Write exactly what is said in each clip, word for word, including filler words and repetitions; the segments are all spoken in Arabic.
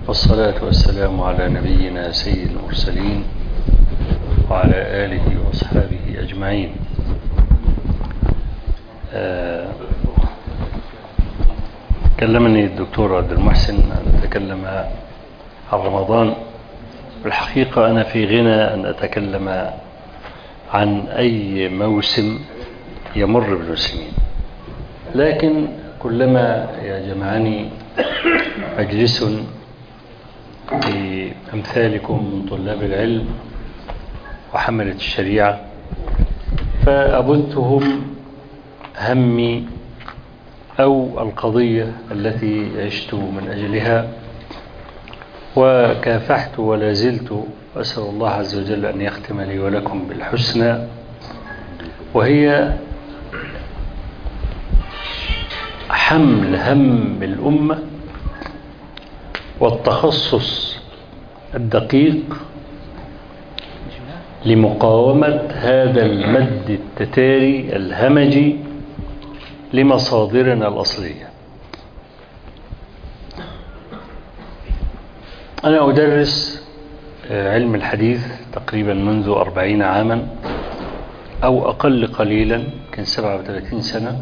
والصلاة والسلام على نبينا سيد المرسلين وعلى آله وأصحابه أجمعين. آه كلمني الدكتور عبد المحسن أن أتكلم عن رمضان. بالحقيقة أنا في غنى أن أتكلم عن أي موسم يمر بالمسلمين، لكن كلما يجمعني مجلس بأمثالكم من طلاب العلم وحملة الشريعة فأبثهم همي أو القضية التي عشت من أجلها وكافحت ولا زلت، أسأل الله عز وجل أن يختم لي ولكم بالحسنى، وهي حمل هم الأمة والتخصص الدقيق لمقاومة هذا المد التتاري الهمجي لمصادرنا الأصلية. أنا أدرس علم الحديث تقريبا منذ أربعين عاما أو أقل قليلا، كان سبعة وثلاثين سنة،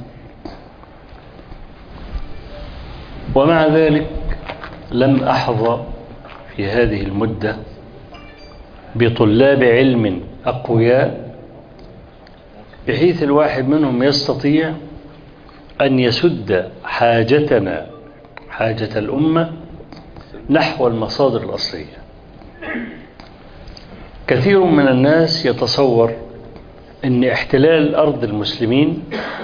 ومع ذلك لم أحظى في هذه المدة بطلاب علم أقوياء بحيث الواحد منهم يستطيع أن يسد حاجتنا حاجة الأمة نحو المصادر الأصلية. كثير من الناس يتصور أن احتلال أرض المسلمين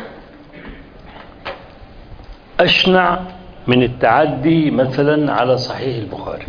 أشنع من التعدي مثلا على صحيح البخاري.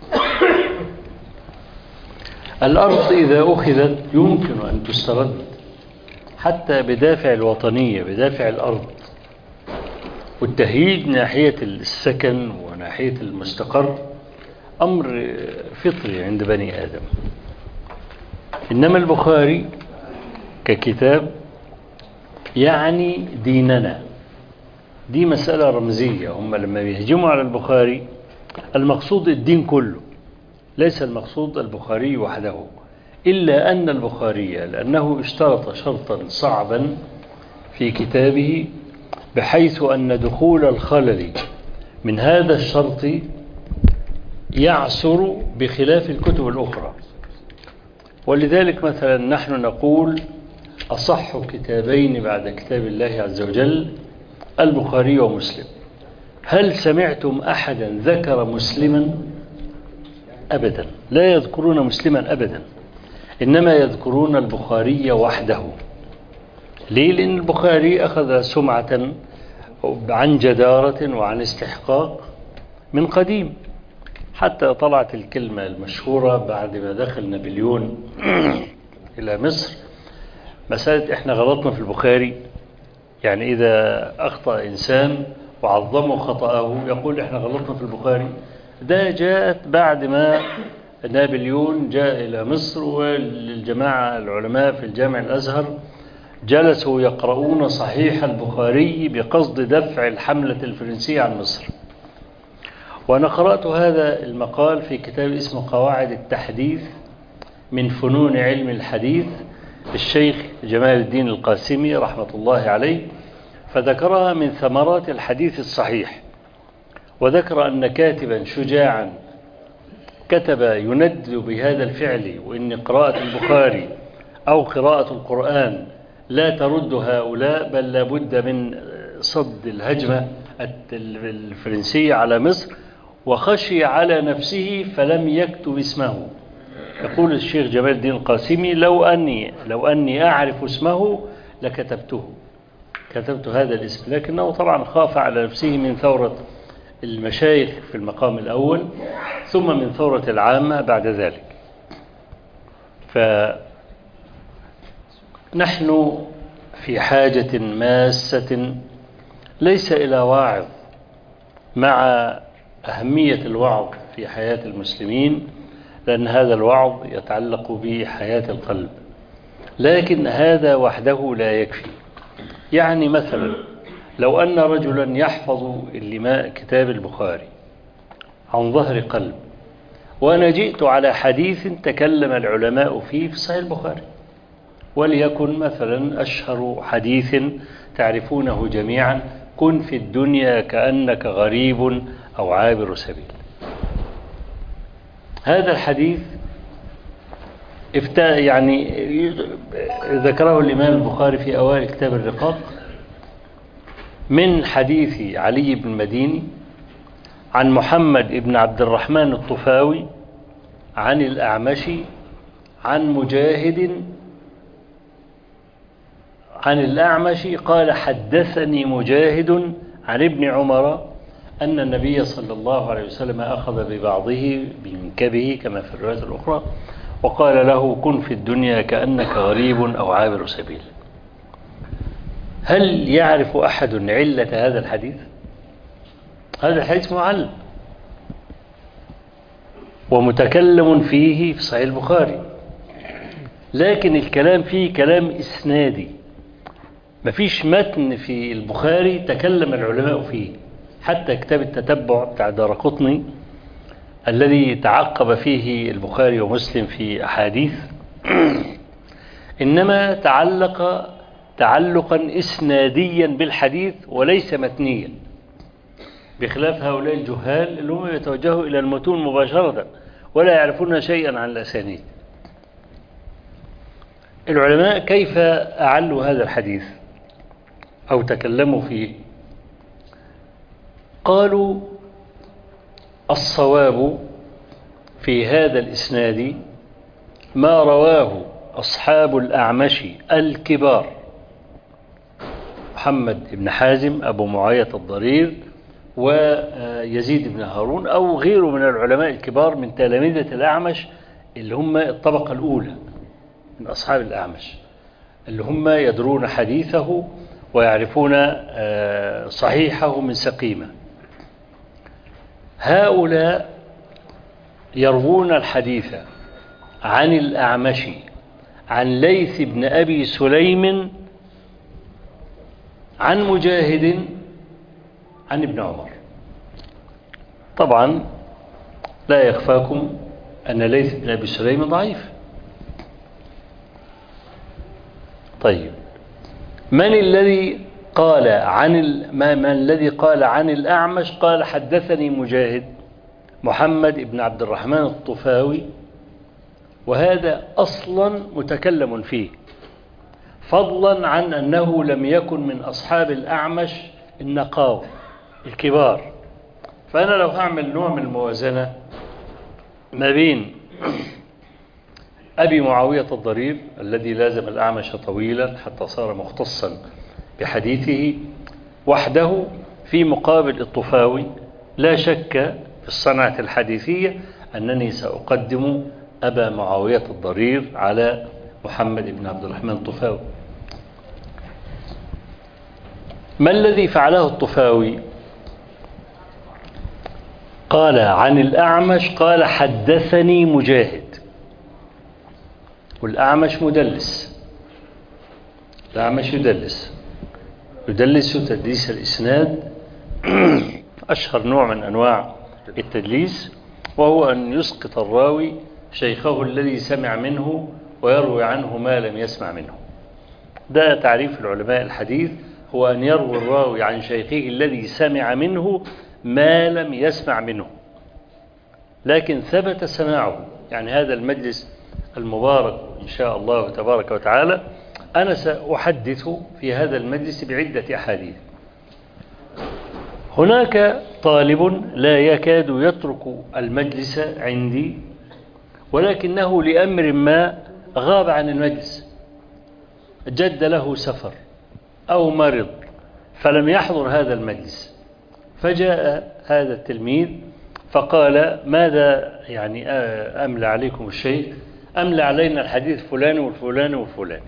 الأرض إذا أخذت يمكن أن تسترد حتى بدافع الوطنية، بدافع الأرض والتهيج ناحية السكن وناحية المستقر، أمر فطري عند بني آدم. إنما البخاري ككتاب يعني ديننا، دي مسألة رمزية. هم لما بيهجموا على البخاري المقصود الدين كله، ليس المقصود البخاري وحده، إلا أن البخاري لأنه اشترط شرطا صعبا في كتابه بحيث أن دخول الخلل من هذا الشرط يعسر بخلاف الكتب الأخرى. ولذلك مثلا نحن نقول أصح كتابين بعد كتاب الله عز وجل البخاري ومسلم. هل سمعتم أحدا ذكر مسلما؟ أبدا، لا يذكرون مسلما أبدا، إنما يذكرون البخاري وحده. ليه؟ لأن البخاري أخذ سمعة عن جدارة وعن استحقاق من قديم، حتى طلعت الكلمة المشهورة بعد ما دخل نابليون إلى مصر، مسألة إحنا غلطنا في البخاري. يعني إذا أخطأ إنسان وعظموا خطأه يقول إحنا غلطنا في البخاري. ده جاءت بعد ما نابليون جاء إلى مصر، والجماعة العلماء في الجامع الأزهر جلسوا يقرؤون صحيح البخاري بقصد دفع الحملة الفرنسية عن مصر. وأنا قرأت هذا المقال في كتاب اسمه قواعد التحديث من فنون علم الحديث الشيخ جمال الدين القاسمي رحمة الله عليه، فذكرها من ثمرات الحديث الصحيح، وذكر أن كاتبا شجاعا كتب يند بهذا الفعل، وإن قراءة البخاري أو قراءة القرآن لا ترد هؤلاء، بل لابد من صد الهجمة الفرنسية على مصر، وخشي على نفسه فلم يكتب اسمه. يقول الشيخ جمال الدين القاسمي لو أني, لو أني أعرف اسمه لكتبته، كتبت هذا الاسم، لكنه طبعا خاف على نفسه من ثورة المشايخ في المقام الأول، ثم من ثورة العامة بعد ذلك. فنحن في حاجة ماسة ليس إلى واعظ، مع أهمية الوعظ في حياة المسلمين، لأن هذا الوعظ يتعلق بحياة القلب، لكن هذا وحده لا يكفي. يعني مثلا لو أن رجلا يحفظ اللماء كتاب البخاري عن ظهر قلب، وأنا جئت على حديث تكلم العلماء فيه في صحيح البخاري، وليكن مثلا أشهر حديث تعرفونه جميعا: كن في الدنيا كأنك غريب أو عابر سبيل. هذا الحديث افتاء يعني ذكره الإمام البخاري في أوائل كتاب الرقاق من حديث علي بن المديني عن محمد بن عبد الرحمن الطفاوي عن الأعمش عن مجاهد عن الأعمش قال: حدثني مجاهد عن ابن عمر أن النبي صلى الله عليه وسلم أخذ ببعضه بمنكبه كما في الرواية الأخرى وقال له: كن في الدنيا كأنك غريب أو عابر سبيل. هل يعرف أحد علة هذا الحديث؟ هذا الحديث معلق ومتكلم فيه في صحيح البخاري، لكن الكلام فيه كلام إسنادي، مفيش متن في البخاري تكلم العلماء فيه. حتى كتاب التتبع بتاع دارقطني الذي تعقب فيه البخاري ومسلم في أحاديث إنما تعلق تعلقا إسناديا بالحديث وليس متنيا، بخلاف هؤلاء الجهال اللي هم يتوجهوا إلى المتون مباشرة ولا يعرفون شيئا عن الأسانيد. العلماء كيف أعلوا هذا الحديث أو تكلموا فيه؟ قالوا: الصواب في هذا الإسناد ما رواه أصحاب الأعمش الكبار، محمد بن حازم أبو معاوية الضرير ويزيد بن هارون أو غيره من العلماء الكبار من تلامذة الأعمش اللي هم الطبقة الأولى من أصحاب الأعمش، اللي هم يدرون حديثه ويعرفون صحيحه من سقيمة. هؤلاء يروون الحديث عن الأعمش عن ليث بن أبي سليم عن مجاهد عن ابن عمر. طبعا لا يخفاكم أن ليث بن أبي سليم ضعيف. طيب، من الذي قال عن ال... ما من الذي قال عن الأعمش؟ قال: حدثني مجاهد محمد بن عبد الرحمن الطفاوي، وهذا أصلا متكلم فيه، فضلا عن أنه لم يكن من أصحاب الأعمش النقاو الكبار. فأنا لو هعمل نوع من الموازنة ما بين أبي معاوية الضرير الذي لازم الأعمش طويلا حتى صار مختصا بحديثه وحده في مقابل الطفاوي، لا شك في الصنعة الحديثية أنني سأقدم أبا معاوية الضرير على محمد بن عبد الرحمن الطفاوي. ما الذي فعله الطفاوي؟ قال عن الأعمش قال: حدثني مجاهد. والأعمش مدلس، الأعمش يدلس يدلس تدليس الإسناد أشهر نوع من أنواع التدليس، وهو أن يسقط الراوي شيخه الذي سمع منه ويروي عنه ما لم يسمع منه. ده تعريف العلماء الحديث، هو أن يروي الراوي عن شيخه الذي سمع منه ما لم يسمع منه لكن ثبت سماعه. يعني هذا المجلس المبارك إن شاء الله تبارك وتعالى أنا سأحدث في هذا المجلس بعدة أحاديث. هناك طالب لا يكاد يترك المجلس عندي ولكنه لأمر ما غاب عن المجلس، جد له سفر أو مرض فلم يحضر هذا المجلس، فجاء هذا التلميذ فقال: ماذا يعني أملى عليكم الشيخ؟ أملى علينا الحديث فلان والفلان والفلان.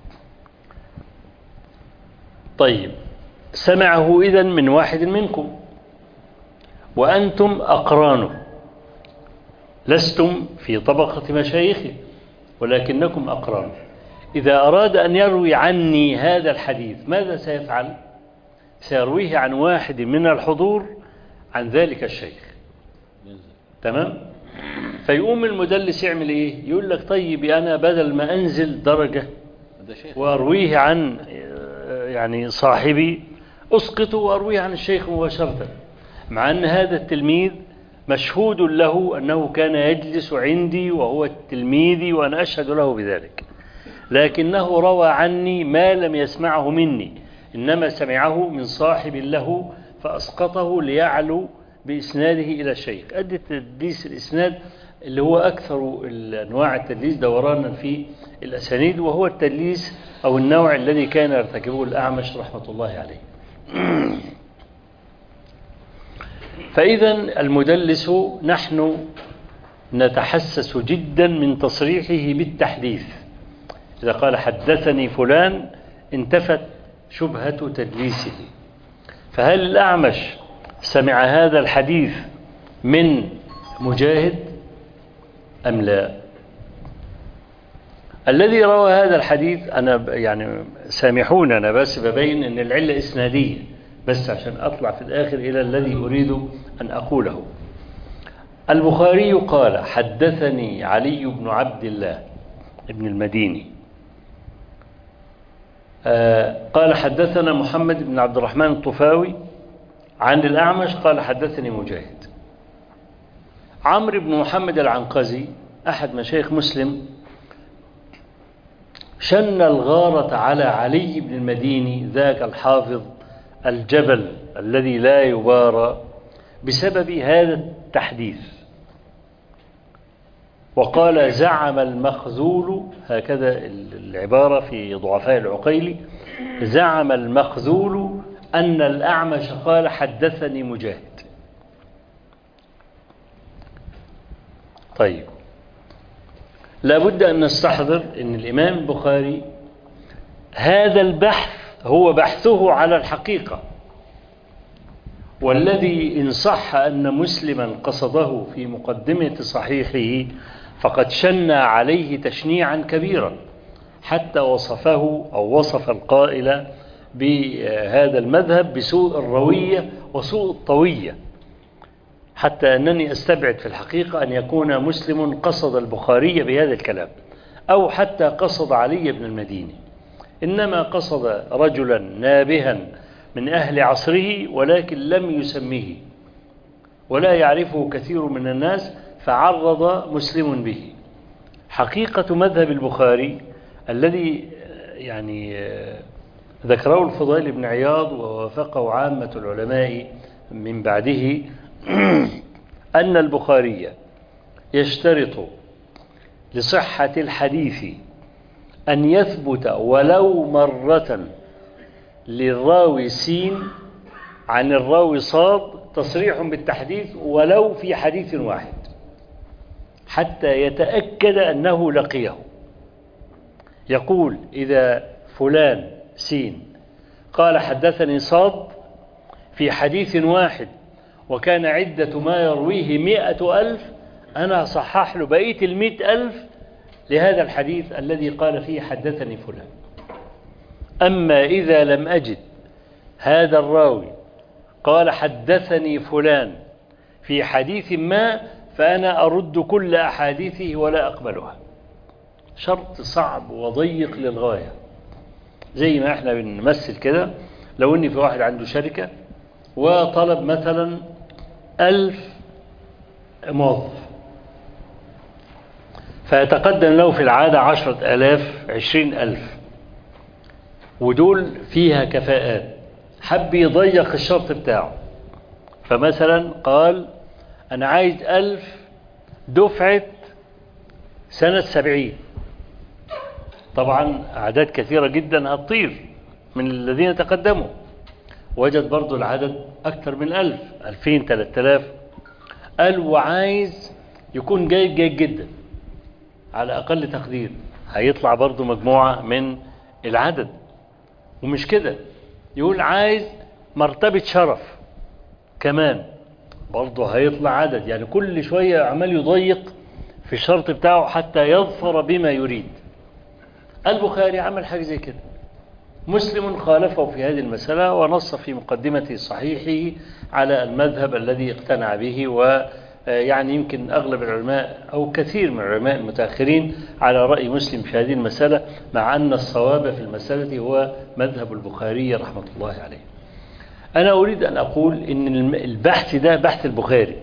طيب، سمعه إذن من واحد منكم وأنتم أقرانه، لستم في طبقة مشايخه ولكنكم أقرانه. إذا أراد أن يروي عني هذا الحديث ماذا سيفعل؟ سيرويه عن واحد من الحضور عن ذلك الشيخ، تمام. فيقوم المدلس يعمل ايه؟ يقول لك طيب انا بدل ما انزل درجة وارويه عن يعني صاحبي اسقطه وارويه عن الشيخ مباشرة، مع ان هذا التلميذ مشهود له انه كان يجلس عندي وهو تلميذي وانا اشهد له بذلك، لكنه روى عني ما لم يسمعه مني، انما سمعه من صاحب له فاسقطه ليعلو باسناده الى الشيخ. ادي تدليس الاسناد اللي هو أكثر أنواع التدليس دورانا في الأسانيد، وهو التدليس أو النوع الذي كان يرتكبه الأعمش رحمة الله عليه. فإذا المدلس نحن نتحسس جدا من تصريحه بالتحديث. إذا قال حدثني فلان انتفت شبهة تدليسه. فهل الأعمش سمع هذا الحديث من مجاهد أم لا؟ الذي روى هذا الحديث، أنا يعني سامحون أنا بس ببين أن العلة إسنادية بس عشان أطلع في الآخر إلى الذي أريد أن أقوله. البخاري قال حدثني علي بن عبد الله ابن المديني آه قال حدثنا محمد بن عبد الرحمن الطفاوي عن الأعمش قال حدثني مجاهد. عمرو بن محمد العنقزي أحد مشايخ مسلم شن الغارة على علي بن المديني ذاك الحافظ الجبل الذي لا يبارى بسبب هذا التحديث، وقال زعم المخذول، هكذا العبارة في ضعفاء العقيلي، زعم المخذول أن الأعمش قال حدثني مجاهد. طيب، لابد أن نستحضر أن الإمام البخاري هذا البحث هو بحثه على الحقيقة، والذي إن صح أن مسلما قصده في مقدمة صحيحه فقد شنى عليه تشنيعا كبيرا حتى وصفه أو وصف القائل بهذا المذهب بسوء الروية وسوء الطوية، حتى أنني أستبعد في الحقيقة أن يكون مسلم قصد البخاري بهذا الكلام، أو حتى قصد علي بن المديني، إنما قصد رجلا نابها من أهل عصره ولكن لم يسميه ولا يعرفه كثير من الناس فعرض مسلم به. حقيقة مذهب البخاري الذي يعني ذكره الفضيل بن عياض ووافقه عامة العلماء من بعده أن البخاري يشترط لصحة الحديث أن يثبت ولو مرة للراوي سين عن الراوي صاد تصريح بالتحديث ولو في حديث واحد حتى يتأكد أنه لقيه. يقول إذا فلان سين قال حدثني صاد في حديث واحد وكان عدة ما يرويه مئة ألف، أنا صحح له بقية المئة ألف لهذا الحديث الذي قال فيه حدثني فلان. أما إذا لم أجد هذا الراوي قال حدثني فلان في حديث ما فأنا أرد كل أحاديثه ولا أقبلها. شرط صعب وضيق للغاية، زي ما احنا بنمثل كده. لو إني في واحد عنده شركة وطلب مثلا ألف موظف، فيتقدم له في العادة عشرة آلاف عشرين ألف، ودول فيها كفاءات، حب يضيق الشرط بتاعه، فمثلا قال أنا عايز ألف دفعة سنة سبعين. طبعا أعداد كثيرة جدا هتطير من الذين تقدموا، وجد برضو العدد أكثر من ألف، ألفين، ثلاثة آلاف. قال وعايز يكون جيد جيد جدا على أقل تقدير، هيطلع برضو مجموعة من العدد. ومش كده، يقول عايز مرتبة شرف كمان، برضو هيطلع عدد. يعني كل شوية عمال يضيق في الشرط بتاعه حتى يظفر بما يريد. البخاري عمل حاجة زي كده. مسلم خالفه في هذه المسألة ونص في مقدمة صحيحه على المذهب الذي اقتنع به يعني يمكن أغلب العلماء أو كثير من العلماء المتأخرين على رأي مسلم في هذه المسألة، مع أن الصواب في المسألة هو مذهب البخاري رحمة الله عليه. أنا أريد أن أقول إن البحث ده بحث البخاري،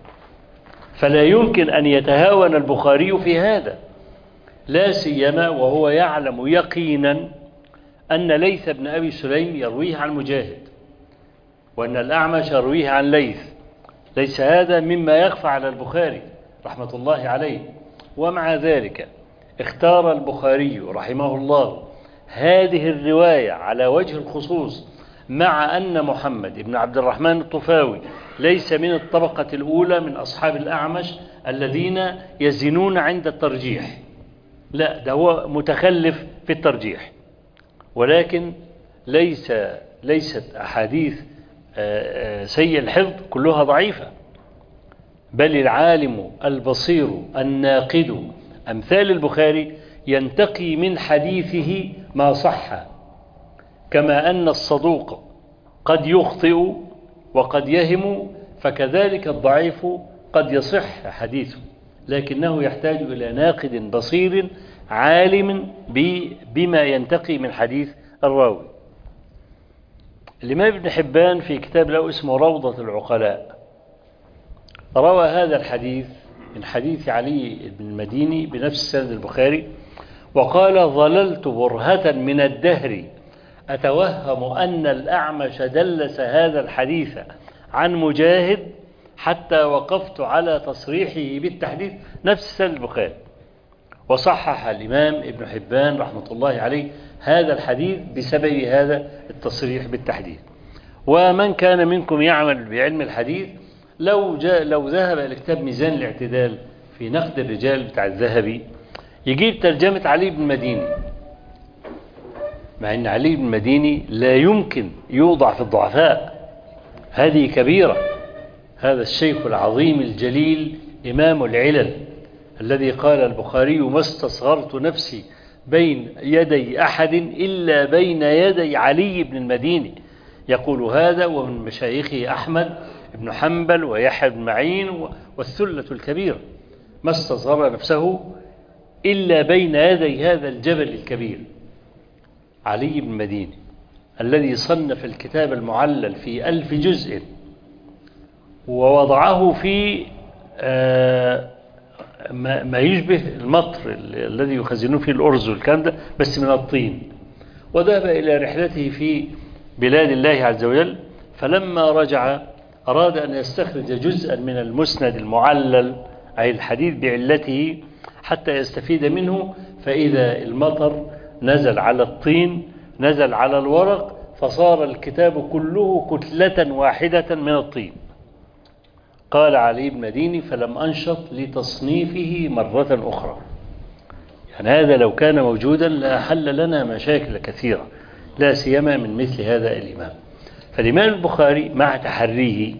فلا يمكن أن يتهاون البخاري في هذا، لا سيما وهو يعلم يقينا أن ليث بن أبي سليم يرويه عن مجاهد، وأن الأعمش يرويه عن ليث. ليس هذا مما يخفى على البخاري رحمة الله عليه. ومع ذلك اختار البخاري رحمه الله هذه الرواية على وجه الخصوص، مع أن محمد بن عبد الرحمن الطفاوي ليس من الطبقة الأولى من أصحاب الأعمش الذين يزنون عند الترجيح، لا، ده هو متخلف في الترجيح. ولكن ليس ليست أحاديث سيء الحفظ كلها ضعيفة، بل العالم البصير الناقد أمثال البخاري ينتقي من حديثه ما صح، كما أن الصدوق قد يخطئ وقد يهم، فكذلك الضعيف قد يصح حديثه، لكنه يحتاج إلى ناقد بصير عالم بما ينتقي من حديث الراوي. الإمام ابن حبان في كتاب له اسمه روضة العقلاء روى هذا الحديث من حديث علي بن المديني بنفس سند البخاري، وقال: ظللت برهة من الدهر أتوهم أن الأعمش دلس هذا الحديث عن مجاهد حتى وقفت على تصريحه بالتحديث، نفس سند البخاري. وصحح الإمام ابن حبان رحمة الله عليه هذا الحديث بسبب هذا التصريح بالتحديث. ومن كان منكم يعمل بعلم الحديث لو جاء لو ذهب إلى كتاب ميزان الاعتدال في نقد الرجال بتاع الذهبي، يجيب ترجمة علي بن المديني، مع أن علي بن المديني لا يمكن يوضع في الضعفاء، هذه كبيرة. هذا الشيخ العظيم الجليل إمام العلل الذي قال البخاري: ما استصغرت نفسي بين يدي أحد إلا بين يدي علي بن المديني. يقول هذا ومن مشايخه أحمد بن حنبل ويحيى بن معين والثلة الكبيرة، ما استصغر نفسه إلا بين يدي هذا الجبل الكبير علي بن المديني، الذي صنف الكتاب المعلل في ألف جزء، ووضعه في ما يشبه المطر الذي يخزنون فيه الأرز والكلام ده، بس من الطين. وذهب إلى رحلته في بلاد الله عز وجل، فلما رجع أراد أن يستخرج جزءا من المسند المعلل أي الحديث بعلته حتى يستفيد منه، فإذا المطر نزل على الطين نزل على الورق، فصار الكتاب كله كتلة واحدة من الطين. قال علي بن المديني: فلم أنشط لتصنيفه مرة أخرى. يعني هذا لو كان موجودا لأحل لنا مشاكل كثيرة، لا سيما من مثل هذا الإمام. فالإمام البخاري مع تحريه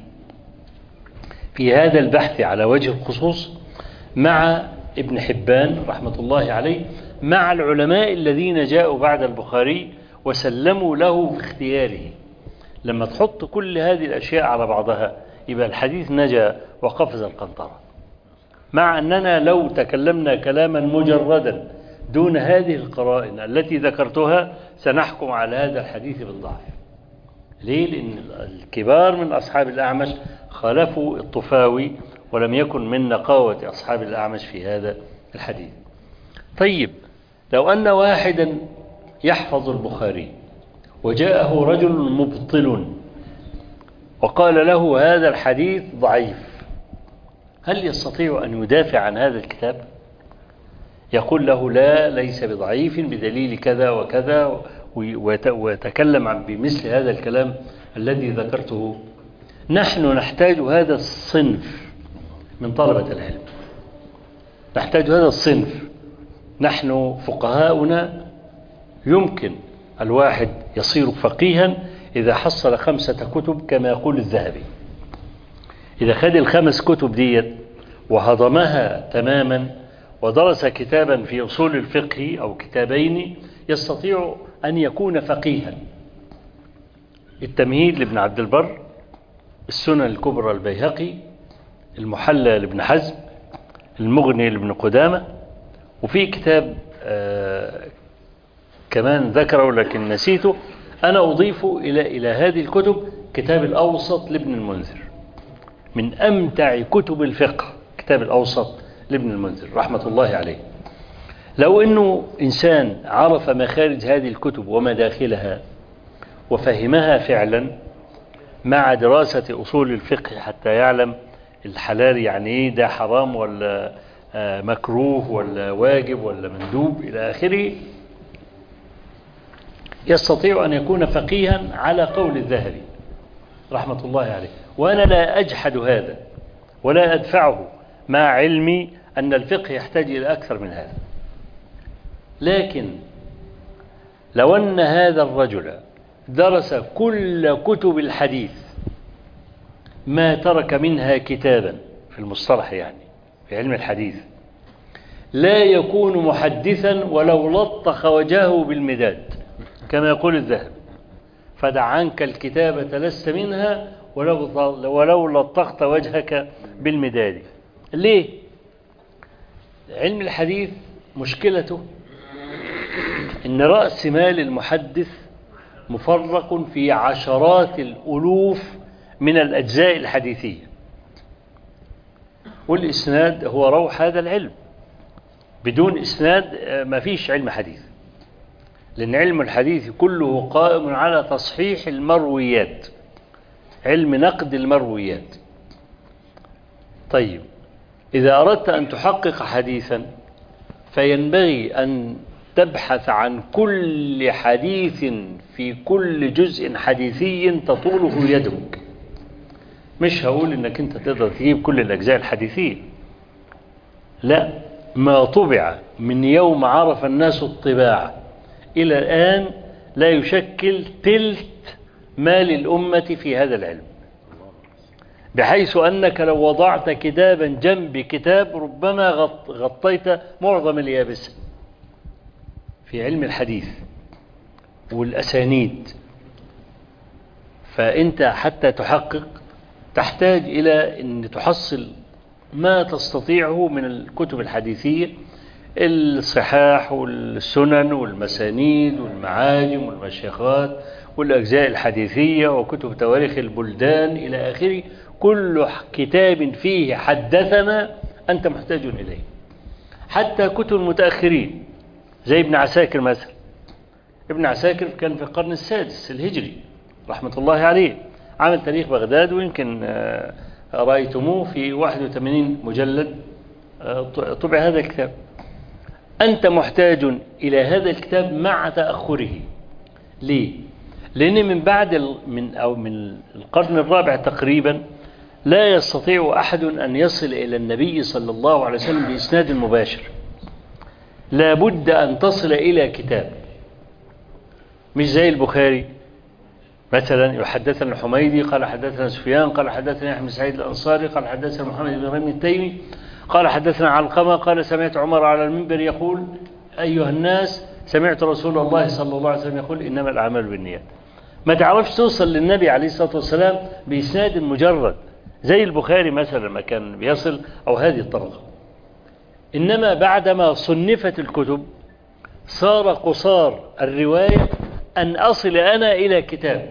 في هذا البحث على وجه الخصوص مع ابن حبان رحمة الله عليه، مع العلماء الذين جاءوا بعد البخاري وسلموا له في اختياره، لما تحط كل هذه الأشياء على بعضها يبقى الحديث نجا وقفز القنطرة. مع أننا لو تكلمنا كلاما مجردا دون هذه القرائن التي ذكرتها سنحكم على هذا الحديث بالضعف. ليه؟ لأن الكبار من أصحاب الأعمش خالفوا الطفاوي ولم يكن من نقاوة أصحاب الأعمش في هذا الحديث. طيب، لو أن واحدا يحفظ البخاري وجاءه رجل مبطل وقال له هذا الحديث ضعيف، هل يستطيع أن يدافع عن هذا الكتاب؟ يقول له: لا، ليس بضعيف بدليل كذا وكذا، ويتكلم بمثل هذا الكلام الذي ذكرته. نحن نحتاج هذا الصنف من طلبة العلم، نحتاج هذا الصنف. نحن فقهاؤنا يمكن الواحد يصير فقيها إذا حصل خمسة كتب كما يقول الذهبي. إذا خد الخمس كتب ديت وهضمها تماما ودرس كتابا في أصول الفقه أو كتابين يستطيع أن يكون فقيها. التمهيد لابن عبد البر، السنن الكبرى البيهقي، المحلى لابن حزم، المغني لابن قدامة، وفي كتاب آه كمان ذكره لكن نسيته، أنا أضيف إلى إلى هذه الكتب كتاب الأوسط لابن المنذر، من أمتع كتب الفقه كتاب الأوسط لابن المنذر رحمة الله عليه. لو أنه إنسان عرف مخارج هذه الكتب ومداخلها وفهمها فعلا مع دراسة أصول الفقه حتى يعلم الحلال يعني إيه، ده حرام ولا مكروه ولا واجب ولا مندوب إلى آخره، يستطيع أن يكون فقيها على قول الذهبي رحمة الله عليه. وأنا لا أجحد هذا ولا أدفعه مع علمي أن الفقه يحتاج إلى أكثر من هذا، لكن لو أن هذا الرجل درس كل كتب الحديث ما ترك منها كتابا في المصطلح يعني في علم الحديث، لا يكون محدثا ولو لطخ وجهه بالمداد كما يقول الذهب، فدع عنك الكتابة لست منها ولو ولو لطخت وجهك بالمداد. ليه؟ علم الحديث مشكلته إن رأس مال المحدث مفرق في عشرات الألوف من الأجزاء الحديثية، والإسناد هو روح هذا العلم، بدون إسناد ما فيش علم حديث، لأن علم الحديث كله قائم على تصحيح المرويات، علم نقد المرويات. طيب إذا أردت أن تحقق حديثا فينبغي أن تبحث عن كل حديث في كل جزء حديثي تطوله يدك. مش هقول انك انت تقدر تجيب كل الاجزاء الحديثية، لا، ما طبع من يوم عرف الناس الطباعة الى الان لا يشكل تلت ما للأمة في هذا العلم، بحيث أنك لو وضعت كتابا جنب كتاب ربما غطيت معظم اليابسة في علم الحديث والأسانيد. فأنت حتى تحقق تحتاج إلى أن تحصل ما تستطيعه من الكتب الحديثية، الصحاح والسنن والمسانيد والمعاجم والمشيخات والأجزاء الحديثية وكتب تواريخ البلدان إلى آخره. كل كتاب فيه حدثنا أنت محتاج إليه، حتى كتب المتأخرين زي ابن عساكر مثلا. ابن عساكر كان في القرن السادس الهجري رحمة الله عليه، عمل تاريخ بغداد، ويمكن رأيتموه في واحد وثمانين مجلد طبع هذا الكتاب. أنت محتاج إلى هذا الكتاب مع تأخره. ليه؟ لأن من بعد من أو من القرن الرابع تقريبا لا يستطيع أحد أن يصل إلى النبي صلى الله عليه وسلم بإسناد مباشر، لا بد أن تصل إلى كتاب، مش زي البخاري مثلا يحدثنا الحميدي قال حدثنا سفيان قال حدثنا يحيى بن سعيد الأنصاري قال حدثنا محمد بن غيم التيمي قال حدثنا علقمة قال سمعت عمر على المنبر يقول أيها الناس سمعت رسول الله صلى الله عليه وسلم يقول إنما الأعمال بالنيات. ما تعرفش توصل للنبي عليه الصلاة والسلام بإسناد مجرد زي البخاري مثلا ما كان بيصل أو هذه الطريقة. إنما بعدما صنفت الكتب صار قصار الرواية أن أصل أنا إلى كتاب،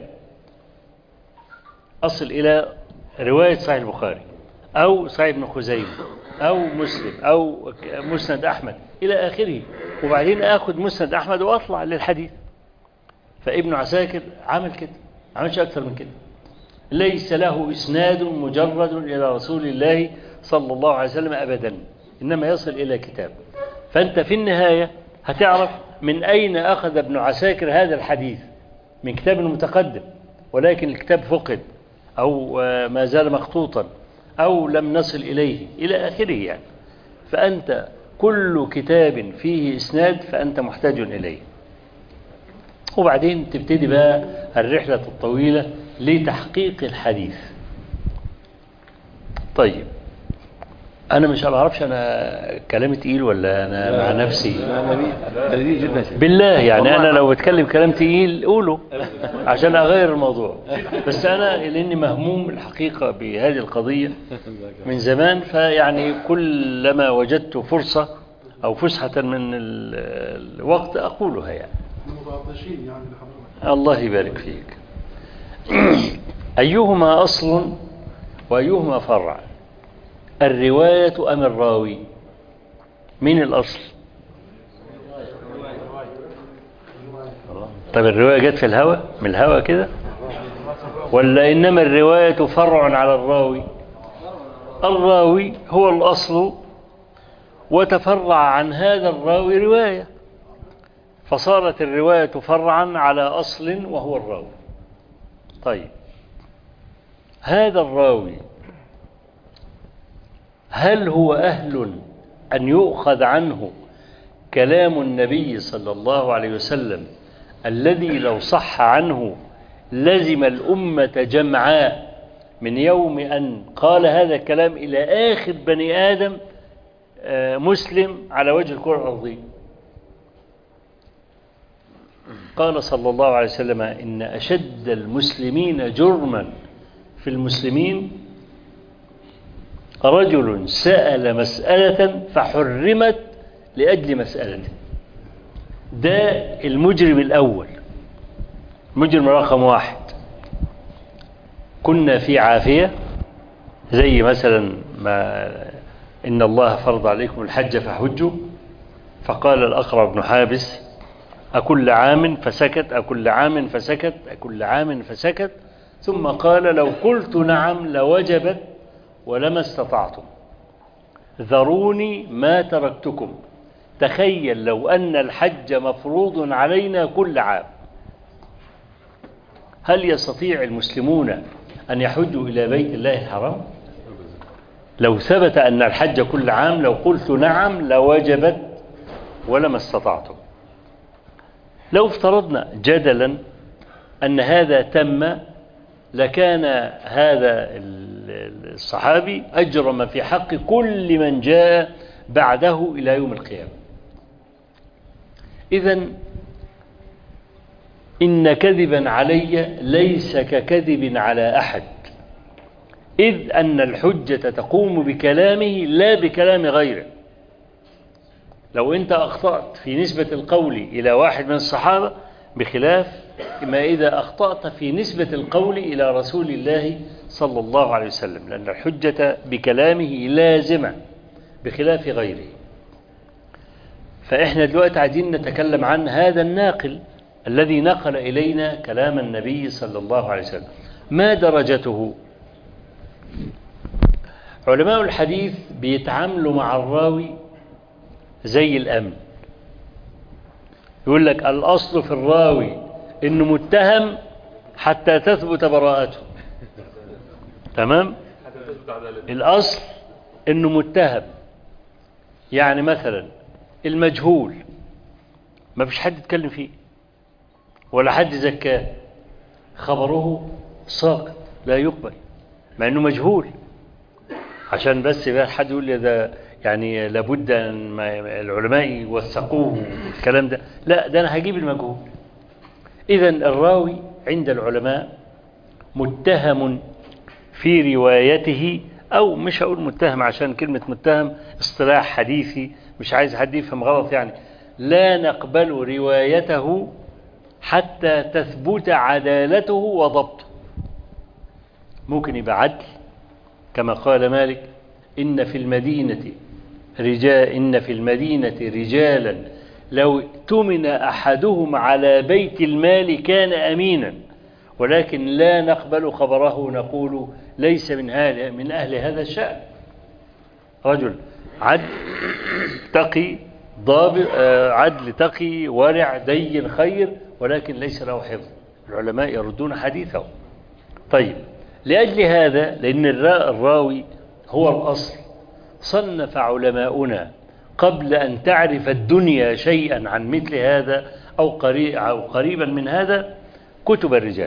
أصل إلى رواية صحيح البخاري أو صحيح ابن خزيمة أو مسلم أو مسند أحمد إلى آخره، وبعدين أخذ مسند أحمد وأطلع للحديث. فابن عساكر عمل كده، عملش أكثر من كده، ليس له إسناد مجرد إلى رسول الله صلى الله عليه وسلم أبدا، إنما يصل إلى كتاب. فأنت في النهاية هتعرف من أين أخذ ابن عساكر هذا الحديث، من كتاب متقدم ولكن الكتاب فقد أو ما زال مخطوطا أو لم نصل إليه إلى آخره يعني. فأنت كل كتاب فيه إسناد فأنت محتاج إليه، وبعدين تبتدي بقى الرحلة الطويلة لتحقيق الحديث. طيب أنا مش بعرفش أنا كلامي تقيل ولا أنا مع نفسي؟ بالله يعني أنا لو بتكلم كلام تقيل قوله. عشان أغير الموضوع. بس أنا لأني مهموم الحقيقة بهذه القضية من زمان، فيعني كلما وجدت فرصة أو فسحة من الوقت أقولها يعني. الله يبارك فيك. أيهما أصل وأيهما فرع؟ الرواية أم الراوي؟ من الأصل؟ طيب الرواية جت في الهوى من الهوى كده، ولا إنما الرواية فرع على الراوي؟ الراوي هو الأصل، وتفرع عن هذا الراوي رواية، فصارت الرواية فرعا على أصل وهو الراوي. طيب هذا الراوي هل هو أهل أن يؤخذ عنه كلام النبي صلى الله عليه وسلم الذي لو صح عنه لزم الأمة جمعاء من يوم أن قال هذا الكلام إلى آخر بني آدم مسلم على وجه الكرة الأرضية؟ قال صلى الله عليه وسلم إن أشد المسلمين جرما في المسلمين رجل سأل مسألة فحرمت لأجل مسألته. ده المجرم الأول، مجرم رقم واحد. كنا في عافية، زي مثلا ما إن الله فرض عليكم الحج فحجوا، فقال الأقرع بن حابس أكل عام فسكت، أكل عام فسكت، أكل عام فسكت، ثم قال لو قلت نعم لوجبت ولما استطعتم، ذروني ما تركتكم. تخيل لو أن الحج مفروض علينا كل عام، هل يستطيع المسلمون أن يحجوا إلى بيت الله الحرام؟ لو ثبت أن الحج كل عام لو قلت نعم لوجبت ولما استطعتم. لو افترضنا جدلا أن هذا تم، لكان هذا الصحابي أجرم في حق كل من جاء بعده إلى يوم القيامة. إذن إن كذبا علي ليس ككذب على أحد، إذ أن الحجة تقوم بكلامه لا بكلام غيره. لو أنت أخطأت في نسبة القول إلى واحد من الصحابة بخلاف ما إذا أخطأت في نسبة القول إلى رسول الله صلى الله عليه وسلم، لأن الحجة بكلامه لازمة بخلاف غيره. فإحنا دلوقتي عايزين نتكلم عن هذا الناقل الذي نقل إلينا كلام النبي صلى الله عليه وسلم، ما درجته؟ علماء الحديث بيتعاملوا مع الراوي زي الأمن. يقول لك الأصل في الراوي إنه متهم حتى تثبت براءته. تمام؟ الأصل إنه متهم. يعني مثلا المجهول ما فيش حد يتكلم فيه ولا حد زكاه، خبره ساقط لا يقبل مع إنه مجهول، عشان بس يبقى حد يقول لي ده يعني لابد أن العلماء يوثقوه الكلام ده. لا، ده أنا هجيب المجهول. إذن الراوي عند العلماء متهم في روايته، أو مش هقول متهم عشان كلمة متهم اصطلاح حديثي مش عايز حد يفهم غلط، يعني لا نقبل روايته حتى تثبت عدالته وضبطه. ممكن يبقى عدل كما قال مالك إن في المدينة رجال إن في المدينة رجالا لو اؤتمن أحدهم على بيت المال كان أمينا، ولكن لا نقبل خبره، نقول ليس من أهل, من أهل هذا الشأن. رجل عدل تقي ضابط، عدل تقي ورع دين خير، ولكن ليس له حفظ، العلماء يردون حديثه. طيب لأجل هذا، لأن الراوي هو الأصل، صنف علماؤنا قبل أن تعرف الدنيا شيئا عن مثل هذا أو قريبا من هذا كتب الرجال.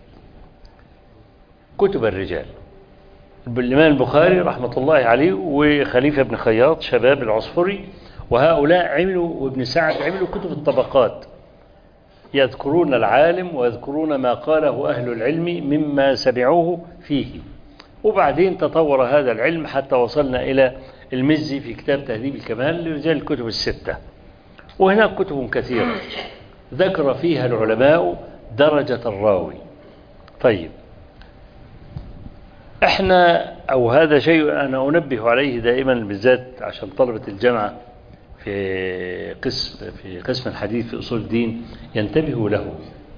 كتب الرجال الإمام البخاري رحمة الله عليه وخليفة بن خياط شباب العصفري وهؤلاء عملوا، وابن سعد عملوا كتب الطبقات. يذكرون العالم ويذكرون ما قاله أهل العلم مما سمعوه فيه، وبعدين تطور هذا العلم حتى وصلنا إلى المزي في كتاب تهذيب الكمال لرجال الكتب الستة. وهناك كتب كثيرة ذكر فيها العلماء درجة الراوي. طيب احنا او هذا شيء انا انبه عليه دائما بالذات عشان طلبة الجامعة في قسم في قسم الحديث في اصول الدين ينتبهوا له.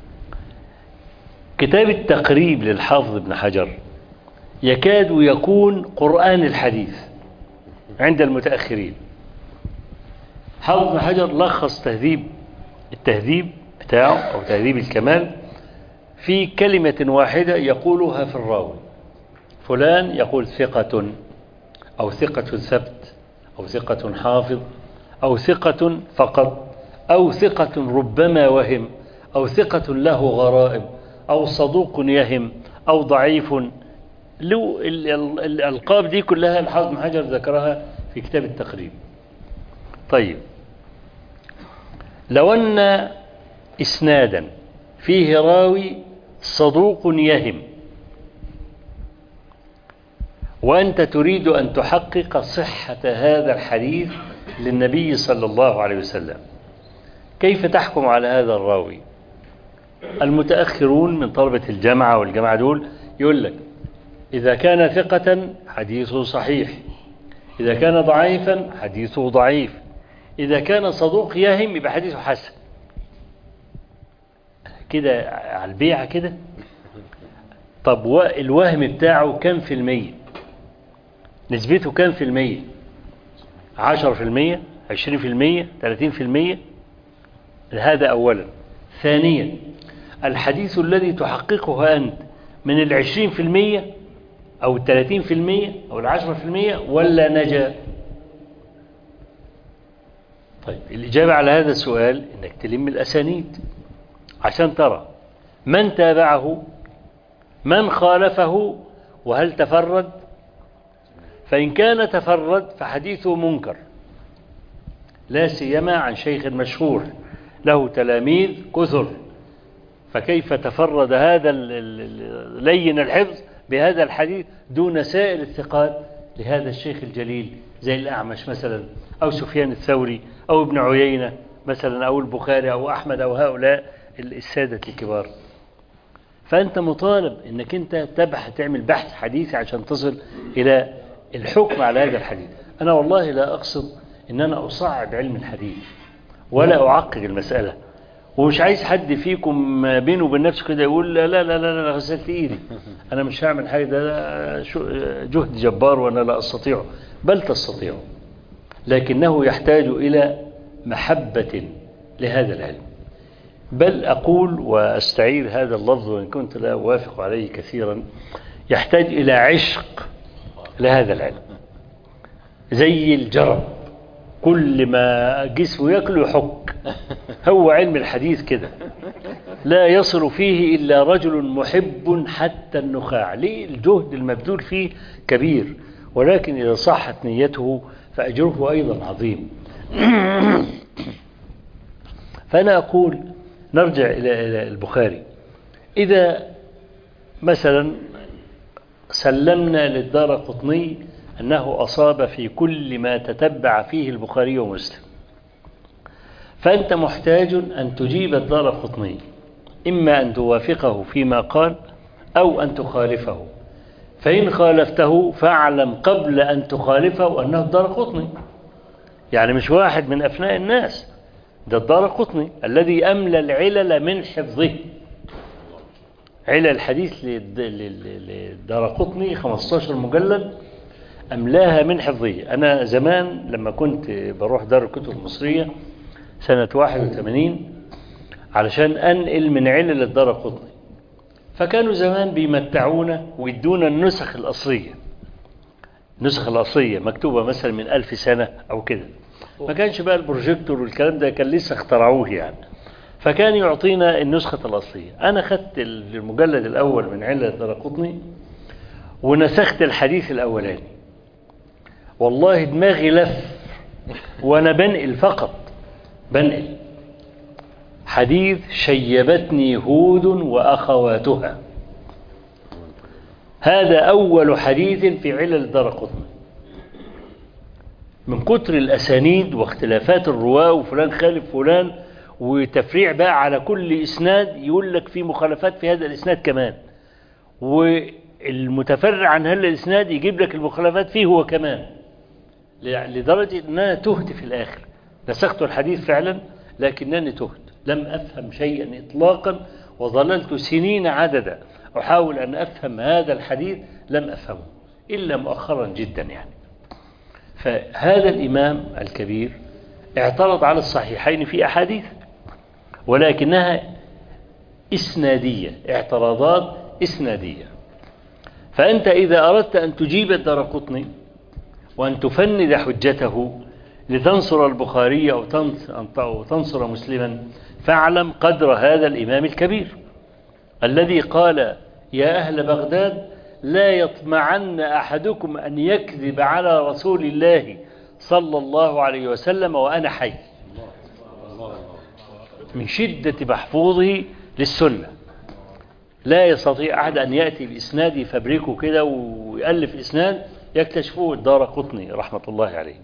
كتاب التقريب للحافظ ابن حجر يكاد يكون قرآن الحديث عند المتأخرين. حافظ ابن حجر لخص تهذيب التهذيب بتاعه أو تهذيب الكمال في كلمة واحدة يقولها في الراوي. فلان يقول ثقة أو ثقة ثبت أو ثقة حافظ أو ثقة فقط أو ثقة ربما وهم أو ثقة له غرائب أو صدوق يهم أو ضعيف. لو الألقاب دي كلها الحافظ ابن حجر ذكرها في كتاب التقريب. طيب لو أن إسنادا فيه راوي صدوق يهم وأنت تريد أن تحقق صحة هذا الحديث للنبي صلى الله عليه وسلم، كيف تحكم على هذا الراوي؟ المتأخرون من طلبة الجامعة والجماعة دول يقول لك إذا كان ثقة حديثه صحيح، إذا كان ضعيفا حديثه ضعيف، إذا كان صدوق يهم يبقى حديثه حسن. كده على البيعة كده. طب الوهم بتاعه كم في المية؟ نسبته كم في المية؟ عشرة في المية، عشرين في المية، ثلاثين في المية؟ هذا أولا. ثانيا الحديث الذي تحققه أنت من العشرين في المية أو الثلاثين في المية أو العشرة في المية ولا نجا؟ طيب الإجابة على هذا السؤال إنك تلم الأسانيد عشان ترى من تابعه، من خالفه، وهل تفرد. فإن كان تفرد فحديثه منكر، لا سيما عن شيخ مشهور له تلاميذ كثر، فكيف تفرد هذا لين الحفظ بهذا الحديث دون سائر الثقات لهذا الشيخ الجليل زي الأعمش مثلا أو سفيان الثوري أو ابن عيينة مثلا أو البخاري أو أحمد أو هؤلاء السادة الكبار. فأنت مطالب أنك أنت تبحث تعمل بحث حديثي عشان تصل إلى الحكم على هذا الحديث. أنا والله لا أقصد أن أنا أصعب علم الحديث ولا أعقد المسألة، ومش عايز حد فيكم بينه وبين نفسه كده يقول لا لا لا لا, لا غسلت إيدي أنا مش هعمل حاجة، ده جهد جبار وأنا لا أستطيع. بل تستطيع، لكنه يحتاج إلى محبة لهذا العلم. بل أقول وأستعير هذا اللفظ وإن كنت لا أوافق عليه كثيرا، يحتاج إلى عشق لهذا العلم زي الجرب، كل ما جسمه يأكل يحك. هو علم الحديث كده لا يصل فيه إلا رجل محب حتى النخاع. ليه؟ الجهد المبذول فيه كبير، ولكن إذا صحت نيته فأجره أيضا عظيم. فأنا أقول نرجع إلى البخاري. إذا مثلا سلمنا للدارقطني أنه أصاب في كل ما تتبع فيه البخاري ومسلم، فأنت محتاج أن تجيب الدارقطني، إما أن توافقه فيما قال أو أن تخالفه. فإن خالفته فاعلم قبل أن تخالفه أنه الدارقطني، يعني مش واحد من أفناء الناس، ده الدارقطني الذي أملى العلل من حفظه. علل الحديث للدارقطني خمسة عشر مجلد أملاها من حفظه. أنا زمان لما كنت بروح دار الكتب المصرية سنة واحد وثمانين علشان أنقل من علل الدارقطني، فكانوا زمان بيمتعونا ويدونا النسخ الأصلية، النسخ الأصلية مكتوبة مثلا من ألف سنة أو كده، ما كانش بقى البروجيكتور والكلام ده كان لسه اخترعوه يعني، فكان يعطينا النسخة الأصلية. أنا خدت المجلد الأول من علل الدارقطني ونسخت الحديث الأولاني، والله دماغي لف وأنا بنقل فقط، بنقل حديث شيبتني هود وأخواتها. هذا أول حديث في علل الدارقطني، من كتر الأسانيد واختلافات الرواة وفلان خالف فلان وتفريع بقى على كل إسناد، يقول لك في مخالفات في هذا الإسناد كمان، والمتفرع عن هذا الإسناد يجيب لك المخالفات فيه هو كمان، لدرجة أن أنا تهت في الآخر. نسخت الحديث فعلا لكنني تهت، لم أفهم شيئا إطلاقا، وظللت سنين عددا أحاول أن أفهم هذا الحديث لم أفهمه إلا مؤخرا جدا يعني. فهذا الإمام الكبير اعترض على الصحيحين في أحاديث، ولكنها إسنادية، اعتراضات إسنادية. فأنت إذا أردت أن تجيب الدارقطني وأن تفند حجته لتنصر البخاري أو تنصر مسلما، فاعلم قدر هذا الإمام الكبير الذي قال: يا أهل بغداد لا يطمعن أحدكم أن يكذب على رسول الله صلى الله عليه وسلم وأنا حي، من شدة محفوظه للسنة. لا يستطيع أحد أن يأتي بإسناد يفبركه كده ويألف إسناد يكتشفوه الدارقطني رحمة الله عليه.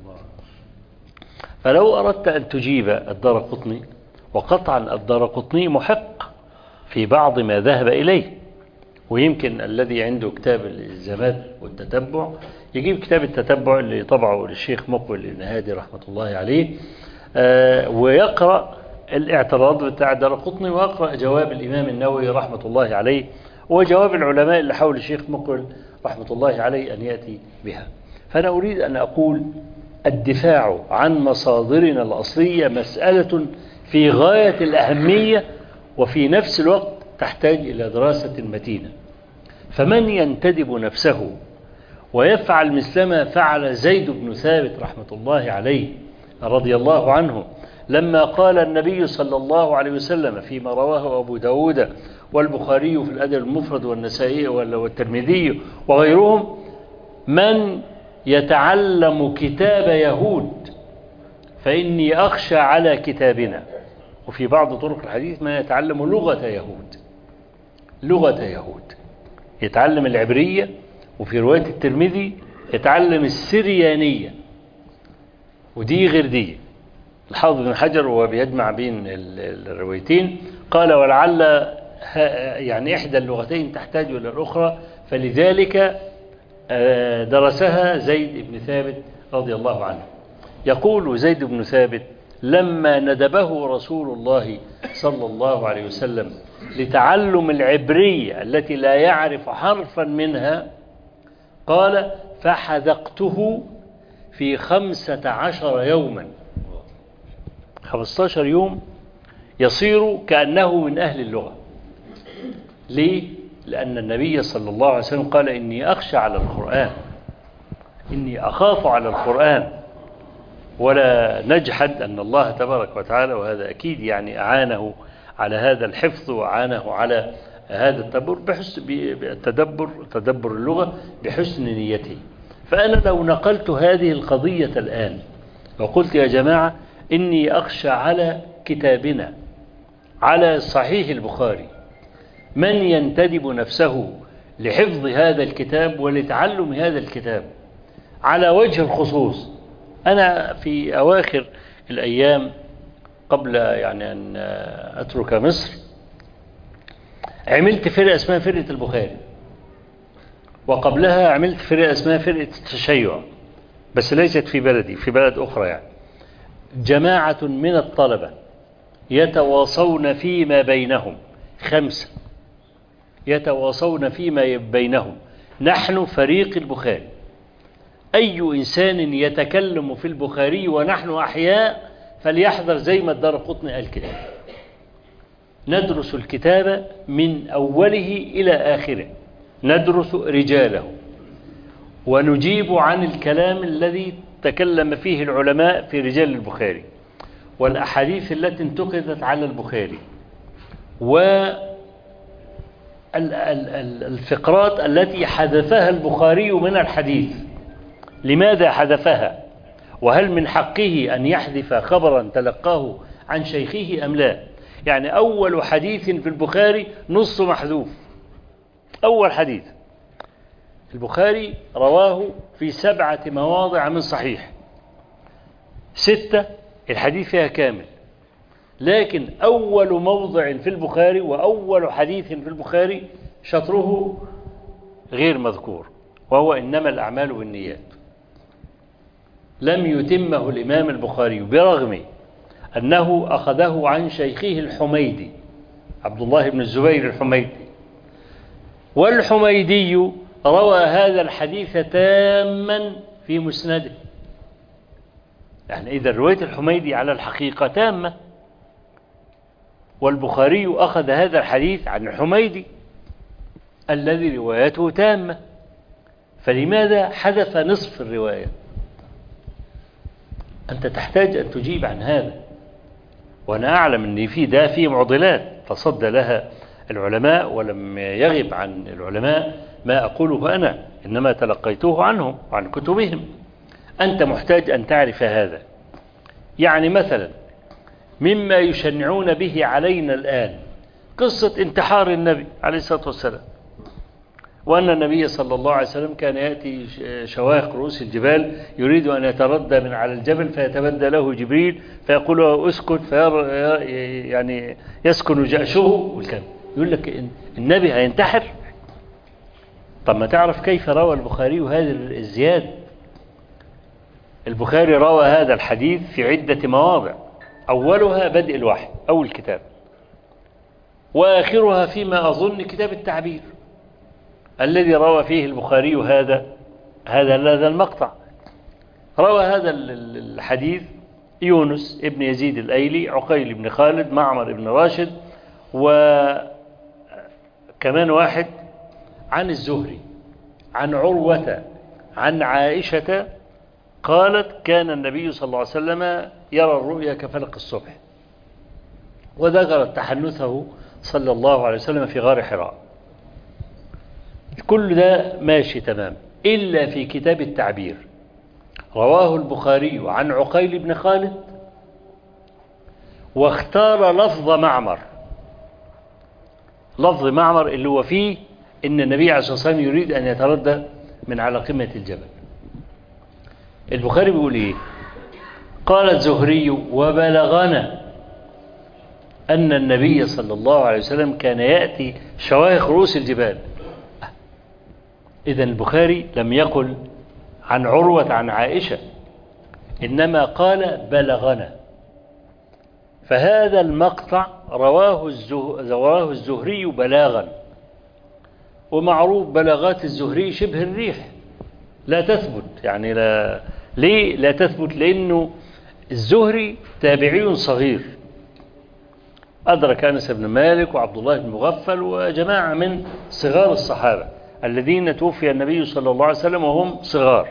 فلو أردت أن تجيب الدارقطني، وقطعا الدارقطني محق في بعض ما ذهب إليه، ويمكن الذي عنده كتاب الإلزامات والتتبع يجيب كتاب التتبع اللي طبعه للشيخ مقبل بن هادي رحمة الله عليه، آه ويقرأ الاعتراض بتاع الدارقطني، ويقرأ جواب الإمام النووي رحمة الله عليه، وجواب العلماء اللي حول الشيخ مقبل رحمة الله عليه أن يأتي بها. فأنا أريد أن أقول الدفاع عن مصادرنا الأصلية مسألة في غاية الأهمية، وفي نفس الوقت تحتاج إلى دراسة متينة. فمن ينتدب نفسه ويفعل مثلما فعل زيد بن ثابت رحمة الله عليه رضي الله عنه، لما قال النبي صلى الله عليه وسلم فيما رواه أبو داود والبخاري في الأدب المفرد والنسائي والترمذي وغيرهم: من يتعلم كتاب يهود فإني أخشى على كتابنا. وفي بعض طرق الحديث: من يتعلم لغة يهود، لغة يهود، يتعلم العبرية. وفي رواية الترمذي يتعلم السريانية، ودي غير دي. الحافظ بن حجر وهو بيجمع بين الروايتين قال: ولعل يعني إحدى اللغتين تحتاج إلى الأخرى، فلذلك درسها زيد بن ثابت رضي الله عنه. يقول زيد بن ثابت: لما ندبه رسول الله صلى الله عليه وسلم لتعلم العبرية التي لا يعرف حرفا منها، قال: فحذقته في خمسة عشر يوما، خمسة عشر يوم يصير كأنه من أهل اللغة. ليه؟ لأن النبي صلى الله عليه وسلم قال: إني أخشى على القرآن، إني أخاف على القرآن. ولا نجحد أن الله تبارك وتعالى، وهذا أكيد يعني أعانه على هذا الحفظ وأعانه على هذا التدبر بحسن التدبر تدبر اللغة بحسن نيته. فأنا لو نقلت هذه القضية الآن وقلت: يا جماعة إني أخشى على كتابنا، على صحيح البخاري، من ينتدب نفسه لحفظ هذا الكتاب ولتعلم هذا الكتاب على وجه الخصوص. أنا في أواخر الأيام قبل يعني أن أترك مصر عملت فرقة اسمها فرقة البخاري، وقبلها عملت فرقة اسمها فرقة التشيع، بس ليست في بلدي، في بلد أخرى. يعني جماعة من الطلبة يتواصون فيما بينهم، خمسة يتواصون فيما بينهم: نحن فريق البخاري، أي إنسان يتكلم في البخاري ونحن أحياء فليحذر، زي ما الدارقطني قال كده: ندرس الكتاب من أوله إلى آخره، ندرس رجاله ونجيب عن الكلام الذي تكلم فيه العلماء في رجال البخاري، والأحاديث التي انتقدت على البخاري، والفقرات التي حذفها البخاري من الحديث. لماذا حذفها؟ وهل من حقه أن يحذف خبرا تلقاه عن شيخه أم لا؟ يعني أول حديث في البخاري نص محذوف. أول حديث البخاري رواه في سبعة مواضع من صحيح، ستة الحديث فيها كامل، لكن أول موضع في البخاري وأول حديث في البخاري شطره غير مذكور، وهو إنما الأعمال بالنيات. لم يتمه الإمام البخاري برغم أنه أخذه عن شيخه الحميدي عبد الله بن الزبير الحميدي، والحميدي روى هذا الحديث تاما في مسنده. يعني إذا رواية الحميدي على الحقيقة تامة، والبخاري أخذ هذا الحديث عن الحميدي الذي روايته تامة، فلماذا حذف نصف الرواية؟ أنت تحتاج أن تجيب عن هذا، وأنا أعلم أن في ده فيه معضلات تصدى لها العلماء، ولم يغب عن العلماء ما أقوله أنا، إنما تلقيته عنهم وعن كتبهم. أنت محتاج أن تعرف هذا. يعني مثلا مما يشنعون به علينا الآن قصة انتحار النبي عليه الصلاة والسلام، وأن النبي صلى الله عليه وسلم كان يأتي شواهق رؤوس الجبال يريد أن يتردى من على الجبل، فيتبدى له جبريل فيقول له اسكت، فير يعني يسكن جأشه والكلام. يقول لك النبي هينتحر؟ طب ما تعرف كيف روى البخاري هذه الزيادة. البخاري روى هذا الحديث في عدة مواضع، أولها بدء الوحي أول كتاب، وآخرها فيما أظن كتاب التعبير الذي روى فيه البخاري هذا هذا هذا المقطع. روى هذا الحديث يونس ابن يزيد الأيلي، عقيل بن خالد، معمر بن راشد، وكمان واحد عن الزهري عن عروة عن عائشة قالت كان النبي صلى الله عليه وسلم يرى الرؤيا كفلق الصبح، وذكرت تحنثه صلى الله عليه وسلم في غار حراء. كل ده ماشي تمام، إلا في كتاب التعبير رواه البخاري عن عقيل بن خالد، واختار لفظ معمر، لفظ معمر اللي هو فيه إن النبي عليه الصلاة والسلام يريد أن يتردى من على قمة الجبل. البخاري بيقول إيه؟ قال الزهري وبلغنا أن النبي صلى الله عليه وسلم كان يأتي شواهق رؤوس الجبال. إذن البخاري لم يقل عن عروة عن عائشة، إنما قال بلغنا. فهذا المقطع رواه رواه الزهري بلاغا، ومعروف بلاغات الزهري شبه الريح لا تثبت. يعني لا ليه لا تثبت؟ لأنه الزهري تابعي صغير أدرك أنس بن مالك وعبد الله بن مغفل وجماعة من صغار الصحابة الذين توفي النبي صلى الله عليه وسلم وهم صغار.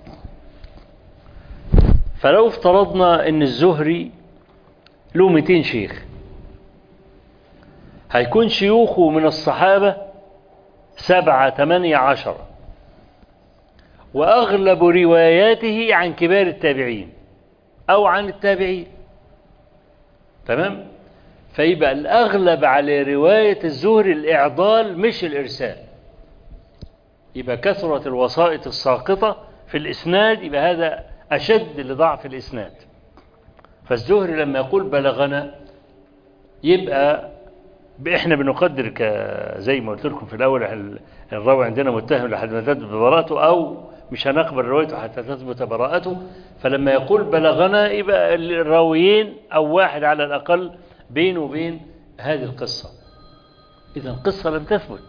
فلو افترضنا أن الزهري له مئتين شيخ، هيكون شيوخه من الصحابة سبعة ثمانية عشر، وأغلب رواياته عن كبار التابعين أو عن التابعين. تمام؟ فيبقى الأغلب على رواية الزهري الإعضال مش الإرسال، يبقى كثرة الوسائط الساقطة في الإسناد، يبقى هذا أشد لضعف الإسناد. فالزهري لما يقول بلغنا يبقى إحنا بنقدر زي ما قلت لكم في الأول، الراوي عندنا متهم لحد ما تثبت براءته، أو مش هنقبل روايته حتى تثبت براءته. فلما يقول بلغنا يبقى الراويين أو واحد على الأقل بينه وبين هذه القصة. إذا القصة لم تثبت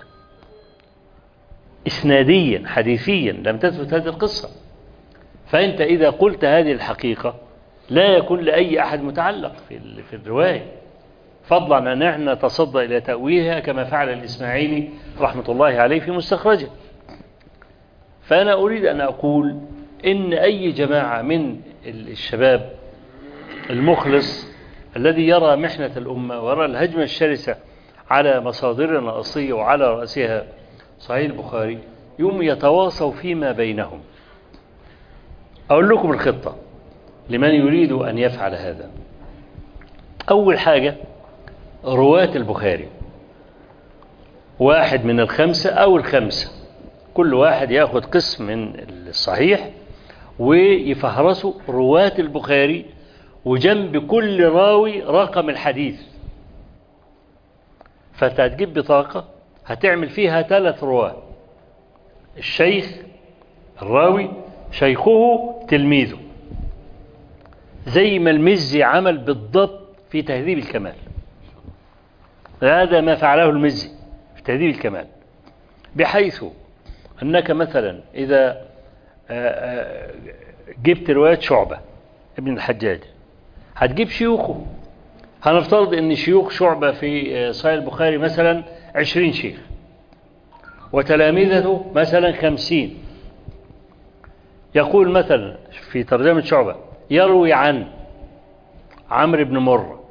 إسناديا حديثيا، لم تثبت هذه القصة. فأنت إذا قلت هذه الحقيقة لا يكون لأي أحد متعلق في في الرواية، فضلا أن احنا نتصدى إلى تأويلها كما فعل الإسماعيلي رحمة الله عليه في مستخرجه. فأنا أريد أن أقول إن أي جماعة من الشباب المخلص الذي يرى محنة الأمة ويرى الهجمة الشرسة على مصادرنا الأصلية وعلى رأسها صحيح البخاري، يوم يتواصوا فيما بينهم. أقول لكم الخطة لمن يريد أن يفعل هذا. أول حاجة رواة البخاري، واحد من الخمسة أو الخمسة، كل واحد يأخذ قسم من الصحيح ويفهرسوا رواة البخاري، وجنب كل راوي رقم الحديث. فتجيب بطاقة هتعمل فيها ثلاث رواة، الشيخ الراوي، شيخه، تلميذه، زي ما المزي عمل بالضبط في تهذيب الكمال. هذا ما فعله المزي في تهذيب الكمال، بحيث أنك مثلا إذا جبت رواية شعبة ابن الحجاج هتجيب شيوخه. هنفترض أن شيوخ شعبة في صحيح البخاري مثلا عشرين شيخ، وتلاميذه مثلا خمسين. يقول مثلا في ترجمة شعبة يروي عن عمرو بن مرة،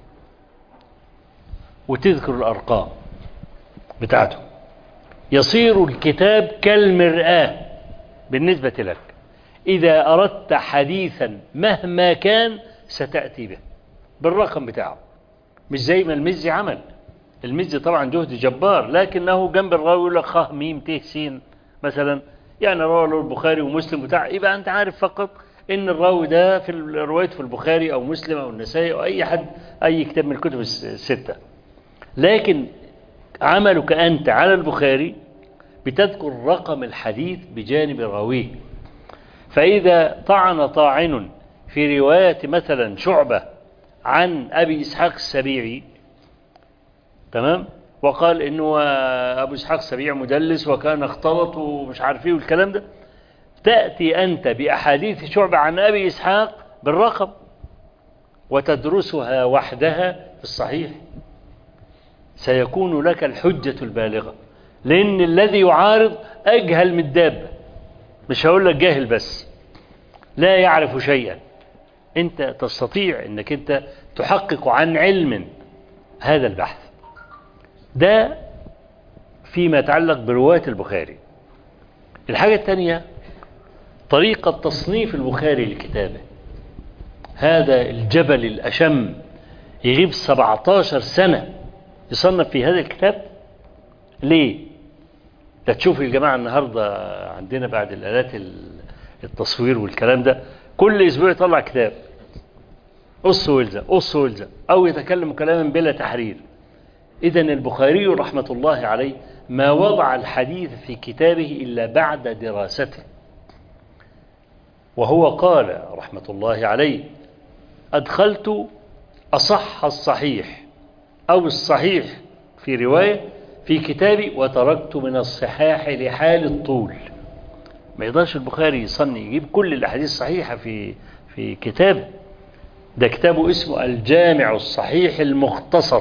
وتذكر الأرقام بتاعته، يصير الكتاب كالمرآة بالنسبة لك. إذا أردت حديثا مهما كان ستأتي به بالرقم بتاعه، مش زي ما المزي عمل. المزي طبعا جهد جبار، لكنه جنب الراوي يقول لك خ ميم ت س مثلا، يعني رواه له البخاري ومسلم بتاع، يبقى أنت عارف فقط إن الراوي ده في روايته في البخاري أو مسلم أو النسائي أو أي حد، أي كتاب من الكتب الستة. لكن عملك أنت على البخاري بتذكر رقم الحديث بجانب راويه. فإذا طعن طاعن في رواية مثلا شعبة عن أبي إسحاق السبيعي، تمام، وقال إنه أبو إسحاق السبيعي مدلس وكان اختلط ومش عارف ايه والكلام ده، تأتي أنت بأحاديث شعبة عن أبي إسحاق بالرقم وتدرسها وحدها في الصحيح، سيكون لك الحجة البالغة. لأن الذي يعارض أجهل من الدابة، مش هقول لك جاهل بس، لا يعرف شيئا. أنت تستطيع أنك أنت تحقق عن علم هذا البحث. ده فيما يتعلق برواة البخاري. الحاجة الثانية طريقة تصنيف البخاري لكتابه. هذا الجبل الأشم يغيب سبعتاشر سنة يصنف في هذا الكتاب. ليه؟ ده تشوف الجماعة النهاردة عندنا بعد الآلات التصوير والكلام ده، كل أسبوع يطلع كتاب قص والزق قص والزق، أو يتكلم كلاما بلا تحرير. إذن البخاري رحمة الله عليه ما وضع الحديث في كتابه إلا بعد دراسته. وهو قال رحمة الله عليه: أدخلت أصح الصحيح أو الصحيح في رواية في كتابي، وتركت من الصحاح لحال الطول. ما يقدرش البخاري يصني يجيب كل الأحاديث الصحيحة في في كتابه. ده كتابه اسمه الجامع الصحيح المختصر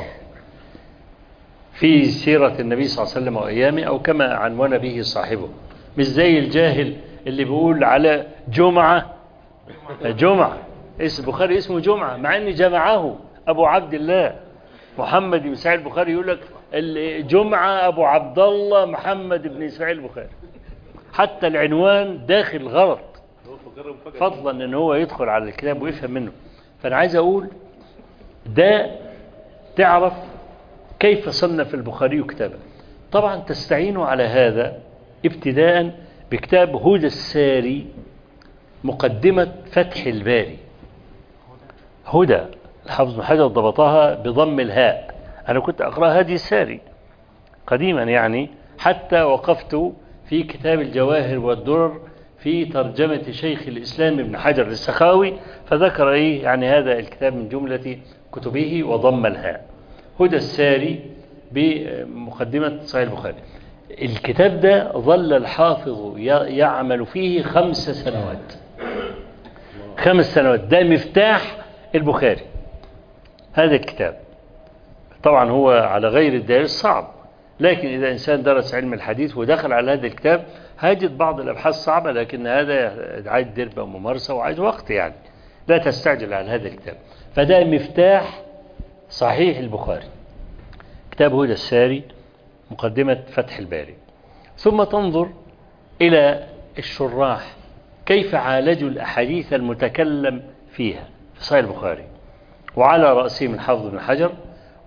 في سيرة النبي صلى الله عليه وسلم وأيامه، أو كما عنون به صاحبه. مش زي الجاهل اللي بيقول على جمعة جمعة اسم البخاري اسمه جمعة، مع أن جمعه أبو عبد الله محمد بن إسماعيل البخاري، يقول لك جمعة أبو عبد الله محمد بن إسماعيل البخاري. حتى العنوان داخل غلط، فضلا أن هو يدخل على الكتاب ويفهم منه. فأنا عايز أقول ده تعرف كيف صنف البخاري كتابه. طبعا تستعين على هذا ابتداء بكتاب هدى الساري، مقدمة فتح الباري. هدى الحافظ بن حجر ضبطها بضم الهاء، أنا كنت أقرأ هدي الساري قديما يعني، حتى وقفت في كتاب الجواهر والدرر في ترجمة شيخ الإسلام ابن حجر السخاوي، فذكر إيه يعني هذا الكتاب من جملة كتبه وضم الهاء. هدى الساري بمقدمة صحيح البخاري. الكتاب ده ظل الحافظ يعمل فيه خمس سنوات خمس سنوات ده مفتاح البخاري هذا الكتاب. طبعا هو على غير الدارس صعب، لكن إذا إنسان درس علم الحديث ودخل على هذا الكتاب هيجد بعض الأبحاث صعبة، لكن هذا عايز دربة وممارسة وعايز وقت، يعني لا تستعجل على هذا الكتاب. فده مفتاح صحيح البخاري، كتاب هدى الساري مقدمة فتح الباري. ثم تنظر إلى الشراح كيف عالجوا الأحاديث المتكلم فيها في صحيح البخاري، وعلى رأسهم الحافظ بن حجر،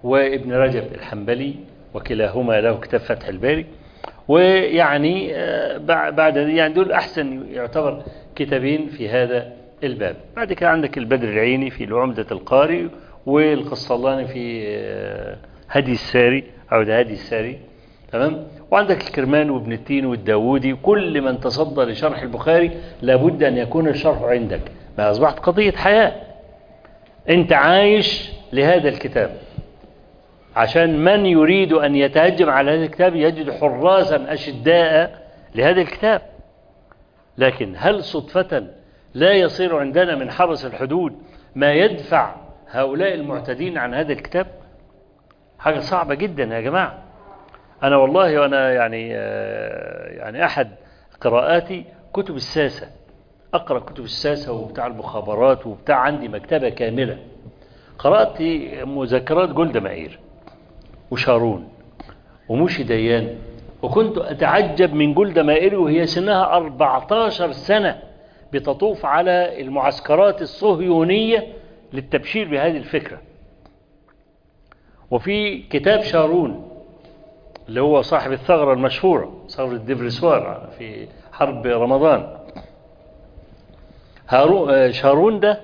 وابن رجب الحنبلي، وكلاهما له كتاب فتح الباري. ويعني بعد يعني دول أحسن يعتبر كتابين في هذا الباب. بعد كده عندك البدر العيني في العمدة القاري، والقسطلاني في هدي الساري أو ده هدي الساري، تمام. وعندك الكرمان وابن التين والداودي، كل من تصدى لشرح البخاري لابد أن يكون الشرح عندك. ما أصبحت قضية حياة، أنت عايش لهذا الكتاب، عشان من يريد أن يتهجم على هذا الكتاب يجد حراسا أشداء لهذا الكتاب. لكن هل صدفة لا يصير عندنا من حرس الحدود ما يدفع هؤلاء المعتدين عن هذا الكتاب؟ حاجة صعبة جدا يا جماعة. أنا والله وأنا يعني يعني أحد قراءاتي كتب الساسة، أقرأ كتب الساسة وبتاع المخابرات وبتاع، عندي مكتبة كاملة. قرأت مذكرات جولدا مائير وشارون وموشي ديان، وكنت أتعجب من جولدا مائير وهي سنها أربعة عشر سنة بتطوف على المعسكرات الصهيونية للتبشير بهذه الفكرة. وفي كتاب شارون اللي هو صاحب الثغرة المشهورة، ثغرة ديفرسوار في حرب رمضان، شارون ده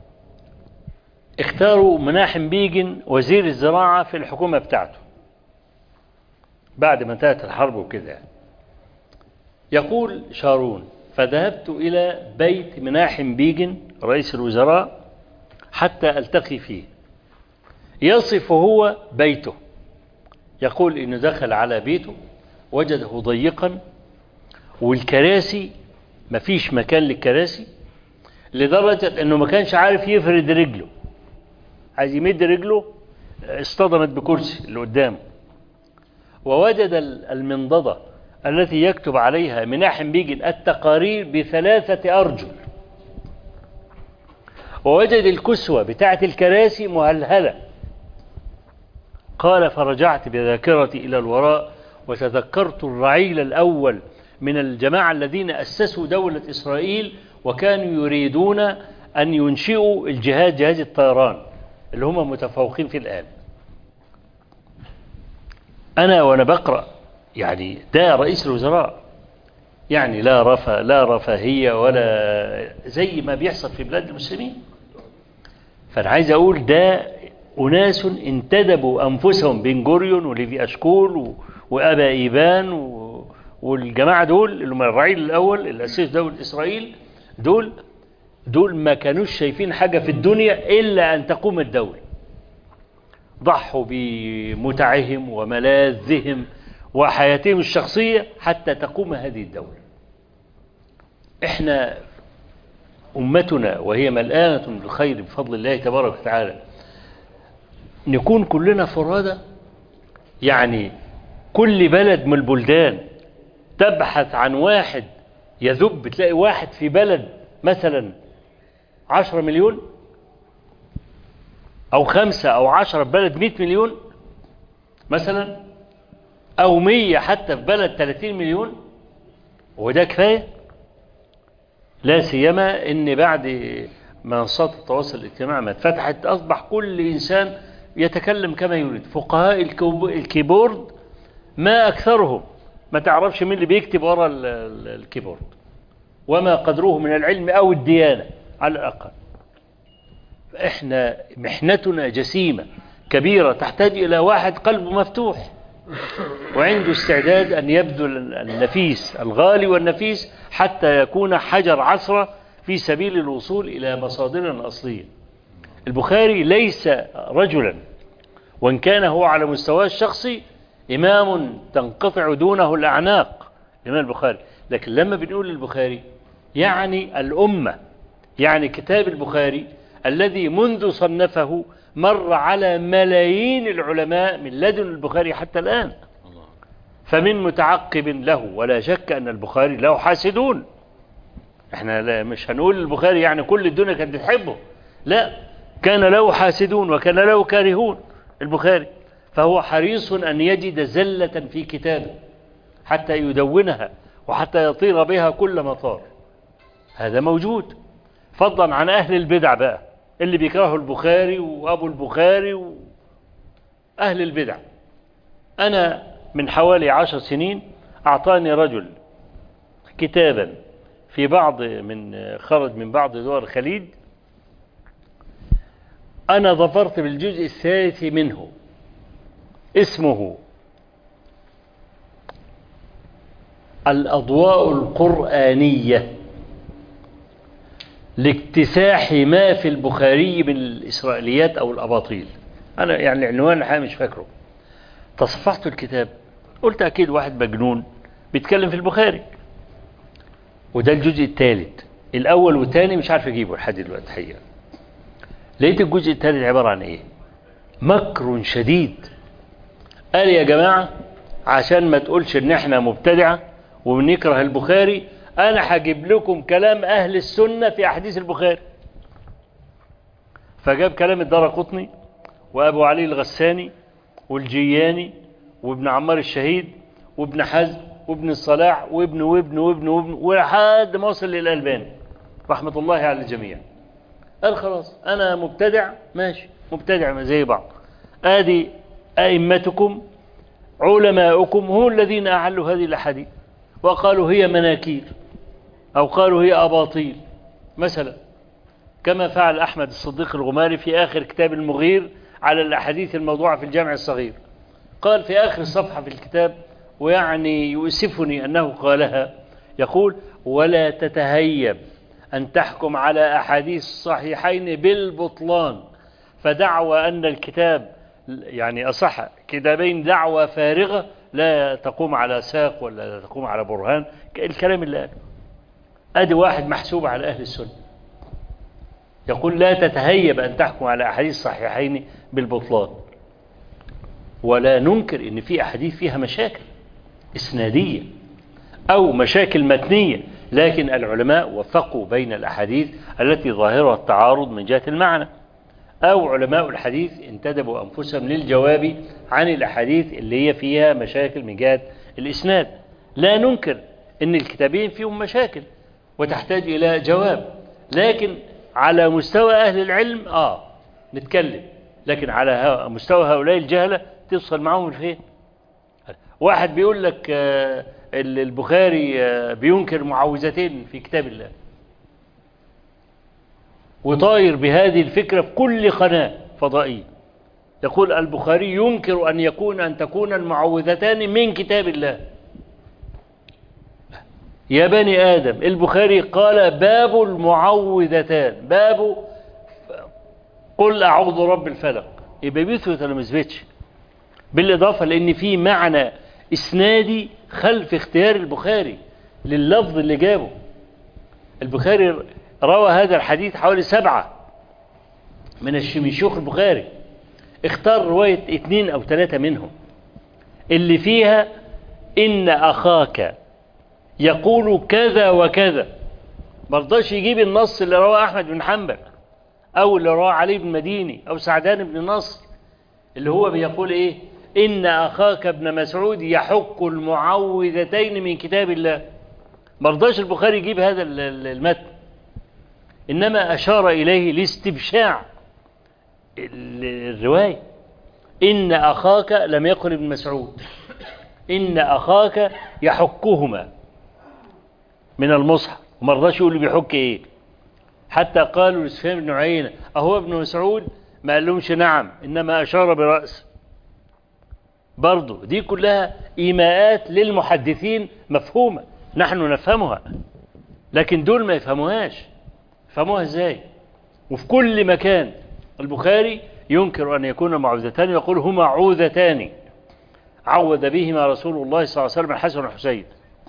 اختاروا مناحم بيجن وزير الزراعة في الحكومة بتاعته بعد ما انتهت الحرب وكده. يقول شارون: فذهبت إلى بيت مناحم بيجن رئيس الوزراء حتى ألتقي فيه. يصف هو بيته، يقول إنه دخل على بيته وجده ضيقا، والكراسي مفيش مكان للكراسي، لدرجة أنه ما كانش عارف يفرد رجله، عايز يمد رجله اصطدمت بكرسي اللي قدامه. ووجد المنضدة التي يكتب عليها مناحم بيجن التقارير بثلاثة أرجل، ووجد الكسوة بتاعة الكراسي مهلهلة. قال: فرجعت بذاكرتي إلى الوراء وتذكرت الرعيل الأول من الجماعة الذين أسسوا دولة إسرائيل، وكانوا يريدون أن ينشئوا الجهاز، جهاز الطيران اللي هم متفوقين في الآن. أنا وأنا بقرأ يعني ده رئيس الوزراء، يعني لا رفاه لا رفاهية ولا زي ما بيحصل في بلاد المسلمين. فأنا عايز أقول ده أناس انتدبوا أنفسهم، بن جوريون وليفي أشكول وأبا إيبان والجماعة دول اللي هم الرعيل الأول اللي أسس دولة إسرائيل، دول دول ما كانوش شايفين حاجة في الدنيا إلا أن تقوم الدولة. ضحوا بمتعهم وملاذهم وحياتهم الشخصية حتى تقوم هذه الدولة. إحنا أمتنا وهي ملآنة بالخير بفضل الله تبارك وتعالى، نكون كلنا فرادى، يعني كل بلد من البلدان تبحث عن واحد يذب، تلاقي واحد في بلد مثلا عشرة مليون أو خمسة أو عشرة في بلد مئة مليون مثلا، أو مية حتى في بلد ثلاثين مليون، وده كفاية. لا سيما إن بعد منصات التواصل الاجتماعي ما اتفتحت أصبح كل إنسان يتكلم كما يريد. فقهاء الكيبورد ما أكثرهم ما تعرفش مين اللي بيكتب وراء الكيبورد، وما قدروه من العلم أو الديانة على الأقل. إحنا محنتنا جسيمة كبيرة، تحتاج إلى واحد قلبه مفتوح وعنده استعداد أن يبذل النفيس الغالي والنفيس حتى يكون حجر عصرة في سبيل الوصول إلى مصادرنا الأصلية. البخاري ليس رجلا، وإن كان هو على مستواه الشخصي إمام تنقطع دونه الأعناق، الإمام البخاري، لكن لما بنقول البخاري يعني الأمة، يعني كتاب البخاري الذي منذ صنفه مر على ملايين العلماء من لدن البخاري حتى الآن، فمن متعقب له. ولا شك أن البخاري له حاسدون، احنا لا مش هنقول البخاري يعني كل الدنيا كانت بتحبه، لا، كان له حاسدون وكان له كارهون البخاري، فهو حريص أن يجد زلة في كتابه حتى يدونها وحتى يطير بها كل مطار. هذا موجود، فضلا عن أهل البدع بقى اللي بيكرهوا البخاري وأبو البخاري و... أهل البدع. أنا من حوالي عشر سنين أعطاني رجل كتابا في بعض من خرج من بعض دول الخليج، أنا ظفرت بالجزء الثالث منه، اسمه الأضواء القرآنية لاكتساح ما في البخاري من الإسرائيليات أو الأباطيل. أنا يعني العنوان الحقيقة مش فاكره. تصفحت الكتاب، قلت أكيد واحد مجنون بيتكلم في البخاري، وده الجزء الثالث. الأول والثاني مش عارف أجيبه لحد دلوقتي الحقيقة. لقيت الجزء الثالث عبارة عن إيه؟ مكر شديد. قال يا جماعة عشان ما تقولش إن إحنا مبتدعة وبنكره البخاري، أنا هجيب لكم كلام أهل السنة في أحاديث البخاري. فجاب كلام الدارقطني وأبو علي الغساني والجياني وابن عمار الشهيد وابن حزم وابن الصلاح وابن وابن وابن وابن ولحد ما وصل للألباني رحمة الله على الجميع. قال خلاص أنا مبتدع، ماشي مبتدع زي بعض. آدي أئمتكم علماؤكم هم الذين أعلوا هذه الأحاديث وقالوا هي مناكير أو قالوا هي أباطيل مثلا، كما فعل أحمد الصديق الغماري في آخر كتاب المغير على الأحاديث الموضوعة في الجامع الصغير. قال في آخر الصفحة في الكتاب، ويعني يؤسفني أنه قالها، يقول ولا تتهيب أن تحكم على أحاديث الصحيحين بالبطلان، فدعوى أن الكتاب يعني أصح كتابين دعوى فارغة لا تقوم على ساق ولا تقوم على برهان. الكلام اللي قاله أدي واحد محسوب على أهل السنة يقول لا تتهيب أن تحكم على أحاديث الصحيحين بالبطلان. ولا ننكر أن في أحاديث فيها مشاكل إسنادية أو مشاكل متنية، لكن العلماء وفقوا بين الأحاديث التي ظاهرها التعارض من جهة المعنى، أو علماء الحديث انتدبوا أنفسهم للجواب عن الأحاديث اللي هي فيها مشاكل من جهة الإسناد. لا ننكر أن الكتابين فيهم مشاكل وتحتاج إلى جواب، لكن على مستوى أهل العلم آه نتكلم، لكن على مستوى هؤلاء الجهلة تصل معهم الفين. واحد بيقول لك آه البخاري آه بينكر معوذتين في كتاب الله، وطاير بهذه الفكرة في كل قناة فضائية، يقول البخاري ينكر أن يكون أن تكون المعوذتان من كتاب الله. يا بني آدم، البخاري قال باب المعوذتان، باب قل أعوذ رب الفلق، يبقى بيثبت ولا ما يثبتش؟ بالإضافة لأن في معنى إسنادي خلف اختيار البخاري لللفظ اللي جابه. البخاري روى هذا الحديث حوالي سبعة من الشيوخ البخاري، اختار رواية اثنين أو ثلاثة منهم اللي فيها إن أخاك يقول كذا وكذا. مرضاش يجيب النص اللي رواه أحمد بن حنبل أو اللي رواه علي بن مديني أو سعدان بن نصر اللي هو بيقول إيه إن أخاك ابن مسعود يحك المعوذتين من كتاب الله. مرضاش البخاري يجيب هذا المتن، إنما أشار إليه لاستبشاع الرواية. إن أخاك لم يقل ابن مسعود، إن أخاك يحكهما من المصحف، ومرضاش يقول بيحك إيه. حتى قالوا لسفيان بن عيينة أهو ابن مسعود؟ ما قال لهمش نعم، إنما أشار برأس. برضو دي كلها إيماءات للمحدثين مفهومة، نحن نفهمها، لكن دول ما يفهموهاش. يفهموها إزاي؟ وفي كل مكان البخاري ينكر أن يكون معوذتان، يقول هما عوذتان عوذ بهما رسول الله صلى الله عليه وسلم الحسن والحسين.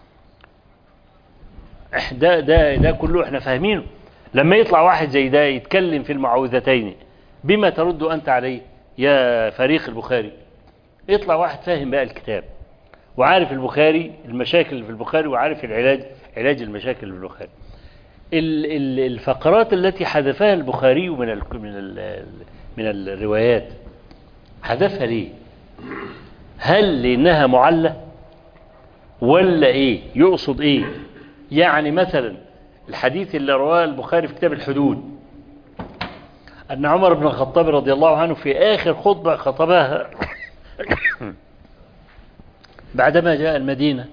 ده, ده, ده كله احنا فاهمينه. لما يطلع واحد زي ده يتكلم في المعوذتين، بما ترد أنت عليه يا فريق البخاري؟ يطلع واحد فاهم بقى الكتاب وعارف البخاري المشاكل اللي في البخاري وعارف العلاج علاج المشاكل اللي في البخاري. الفقرات التي حذفها البخاري من ال من ال من الروايات حذفها ليه؟ هل لأنها معلة ولا ايه؟ يقصد ايه؟ يعني مثلا الحديث اللي رواه البخاري في كتاب الحدود أن عمر بن الخطاب رضي الله عنه في آخر خطبة خطبها بعدما جاء المدينة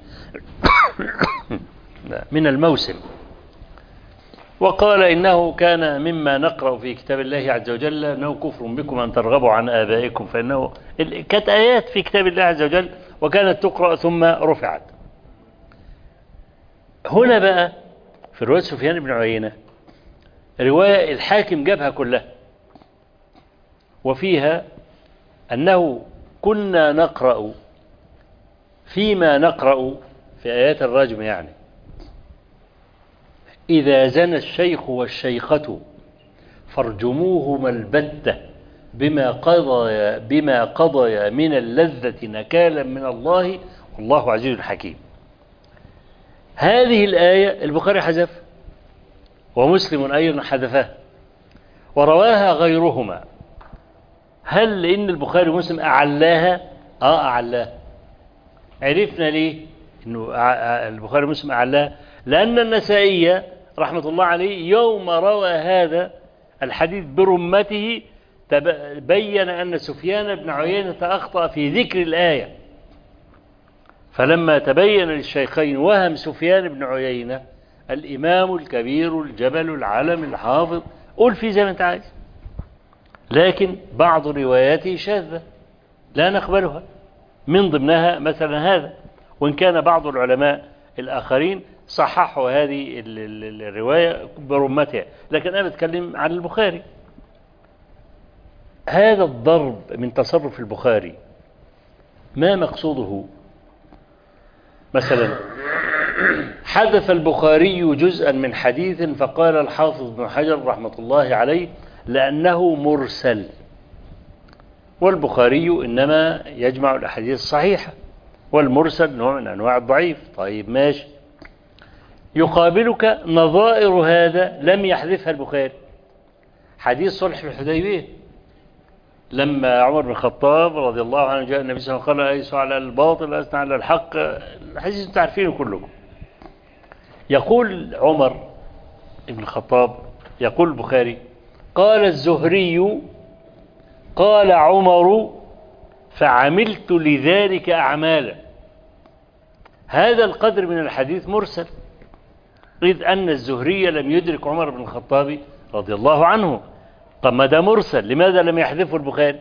من الموسم وقال إنه كان مما نقرأ في كتاب الله عز وجل أنه كفر بكم أن ترغبوا عن آبائكم، فإنه كانت آيات في كتاب الله عز وجل وكانت تقرأ ثم رفعت. هنا بقى في رواية سفيان بن عيينة رواية الحاكم جابها كلها، وفيها أنه كنا نقرأ فيما نقرأ في آيات الرجم يعني: إذا زنى الشيخ والشيخة فارجموهما البتة بما قضى بما قضي من اللذة نكالا من الله والله عزيز حكيم. هذه الآية البخاري حذفها ومسلم أيضا حذفها ورواها غيرهما. هل إن البخاري ومسلم أعلاها؟ آه أعلاها. عرفنا ليه إنه البخاري ومسلم أعلاها؟ لأن النسائي رحمة الله عليه يوم روى هذا الحديث برمته بين أن سفيان بن عيينة أخطأ في ذكر الآية، فلما تبين للشيخين وهم سفيان بن عيينة الإمام الكبير الجبل العلم الحافظ، قول في زي ما أنت عايز، لكن بعض رواياته شاذة لا نقبلها، من ضمنها مثلا هذا، وإن كان بعض العلماء الآخرين صححوا هذه الرواية برمتها، لكن أنا بتكلم عن البخاري. هذا الضرب من تصرف البخاري ما مقصوده؟ مثلا حذف البخاري جزءا من حديث فقال الحافظ ابن حجر رحمة الله عليه لأنه مرسل، والبخاري إنما يجمع الأحاديث الصحيحة، والمرسل نوع من أنواع الضعيف. طيب ماشي، يقابلك نظائر هذا لم يحذفها البخاري. حديث صلح الحديبية لما عمر بن الخطاب رضي الله عنه جاء النبي صلى الله عليه وسلم قال أيسوا على الباطل أسنى على الحق، الحديث انتم عارفينه كلكم. يقول عمر بن الخطاب، يقول البخاري: قال الزهري قال عمر فعملت لذلك أعمالا. هذا القدر من الحديث مرسل، إذ أن الزهري لم يدرك عمر بن الخطاب رضي الله عنه. طب ما ده مرسل، لماذا لم يحذفه البخاري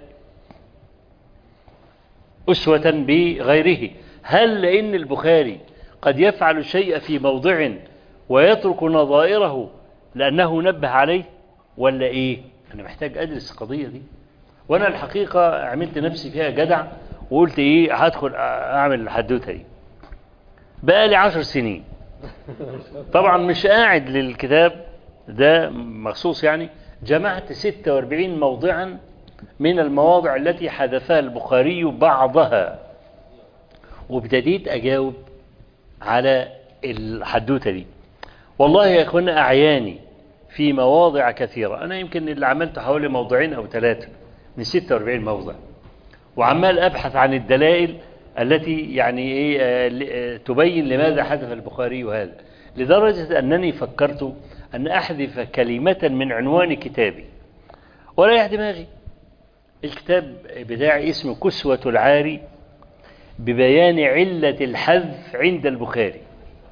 أسوة بغيره؟ هل لأن البخاري قد يفعل الشيء في موضع ويترك نظائره لأنه نبه عليه، ولا إيه؟ أنا محتاج أدرس القضية دي، وأنا الحقيقة عملت نفسي فيها جدع وقلت إيه هدخل أعمل الحدوتة دي بقى لي عشر سنين. طبعا مش قاعد للكتاب ده مخصوص، يعني جمعت ستة وأربعين موضعا من المواضع التي حذفها البخاري بعضها، وابتديت أجاوب على الحدوتة دي. والله يا أخوانا أعياني في مواضع كثيرة، أنا يمكن اللي عملته حوالي موضوعين أو ثلاثة من ستة وأربعين موضع، وعمال أبحث عن الدلائل التي يعني إيه تبين لماذا حذف البخاري هذا، لدرجة أنني فكرت أن أحذف كلمة من عنوان كتابي ولا يا دماغي. الكتاب بتاعي اسمه كسوة العاري ببيان علة الحذف عند البخاري.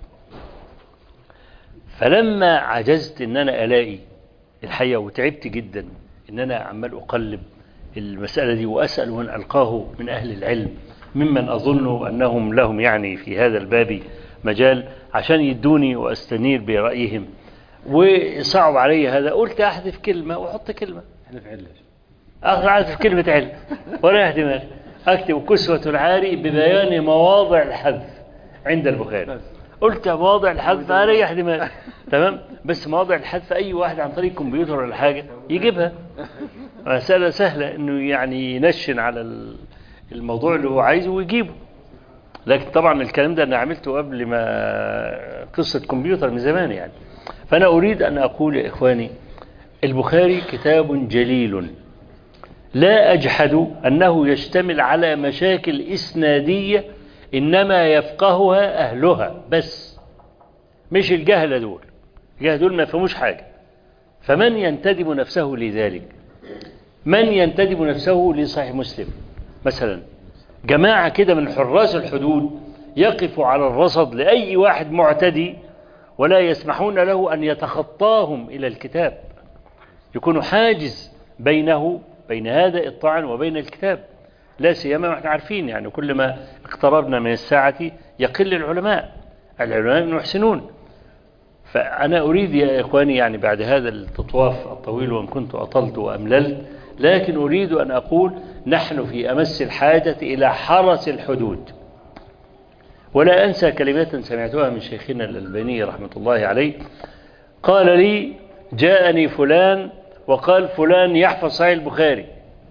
فلما عجزت ان انا الاقي الحقيقة وتعبت جدا ان انا عمال اقلب المسألة دي واسأل من القاه من اهل العلم ممن اظن انهم لهم يعني في هذا الباب مجال عشان يدوني واستنير برأيهم، وصعب علي هذا. قلت احذف كلمة واحط كلمة، احنا في علة احذف كلمة علم ولا اهتمام، اكتب كسوة العاري ببيان مواضع الحذف عند البخاري. قلت مواضع الحذف اريح دماغي، تمام، بس مواضع الحذف اي واحد عن طريق الكمبيوتر ولا حاجه يجيبها، مساله سهله انه يعني ينشن على الموضوع اللي هو عايزه ويجيبه. لكن طبعا الكلام ده انا عملته قبل ما قصه كمبيوتر من زمان يعني. فانا اريد ان اقول يا اخواني البخاري كتاب جليل، لا اجحد انه يشتمل على مشاكل اسناديه إنما يفقهها أهلها بس، مش الجهلة دول. الجهلة دول ما يفهموش حاجة. فمن ينتدب نفسه لذلك؟ من ينتدب نفسه لصحيح مسلم مثلا جماعة كده من حراس الحدود يقفوا على الرصد لأي واحد معتدي ولا يسمحون له أن يتخطاهم إلى الكتاب، يكون حاجز بينه بين هذا الطعن وبين الكتاب. لا سيما واحنا عارفين يعني كل ما اقتربنا من الساعة يقل العلماء، العلماء يحسنون. فأنا أريد يا إخواني يعني بعد هذا التطواف الطويل وإن كنت أطلت وأمللت، لكن أريد أن أقول نحن في أمس الحاجة إلى حرس الحدود. ولا أنسى كلمات سمعتها من شيخنا الألباني رحمة الله عليه، قال لي جاءني فلان وقال فلان يحفظ صحيح البخاري،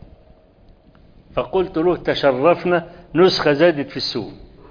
فقلت له تشرفنا، نسخة زادت في السوق.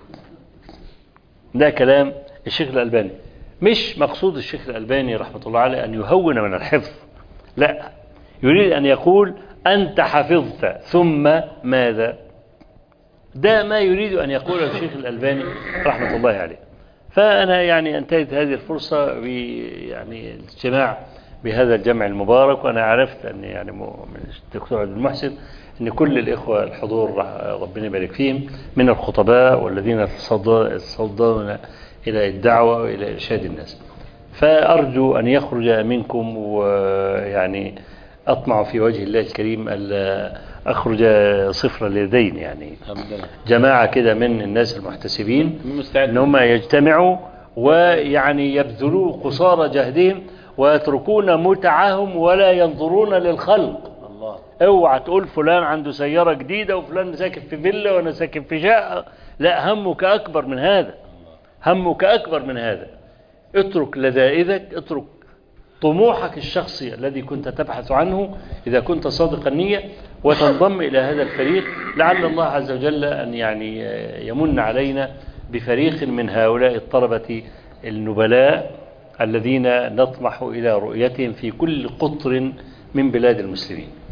ده كلام الشيخ الألباني. مش مقصود الشيخ الألباني رحمة الله عليه أن يهون من الحفظ، لا، يريد أن يقول أنت حفظت ثم ماذا؟ ده ما يريد أن يقوله الشيخ الألباني رحمة الله عليه. فأنا يعني انتهت هذه الفرصة ب يعني الاجتماع بهذا الجمع المبارك، وأنا عرفت أن يعني من الدكتور عبد المحسن أن كل الإخوة الحضور ربنا يبارك فيهم من الخطباء والذين تصدون إلى الدعوة وإلى إرشاد الناس، فأرجو أن يخرج منكم، ويعني أطمع في وجه الله الكريم ألا أخرج صفر اليدين، يعني جماعة كده من الناس المحتسبين أن هم يجتمعوا ويعني يبذلوا قصارى جهدهم ويتركون متعهم ولا ينظرون للخلق. اوعى تقول فلان عنده سيارة جديدة وفلان ساكن في فيلا وانا ساكن في شقة، لا، همك أكبر من هذا، همك أكبر من هذا. اترك لذائذك، اترك طموحك الشخصي الذي كنت تبحث عنه إذا كنت صادق النية، وتنضم إلى هذا الفريق، لعل الله عز وجل أن يعني يمن علينا بفريق من هؤلاء الطلبة النبلاء الذين نطمح إلى رؤيتهم في كل قطر من بلاد المسلمين.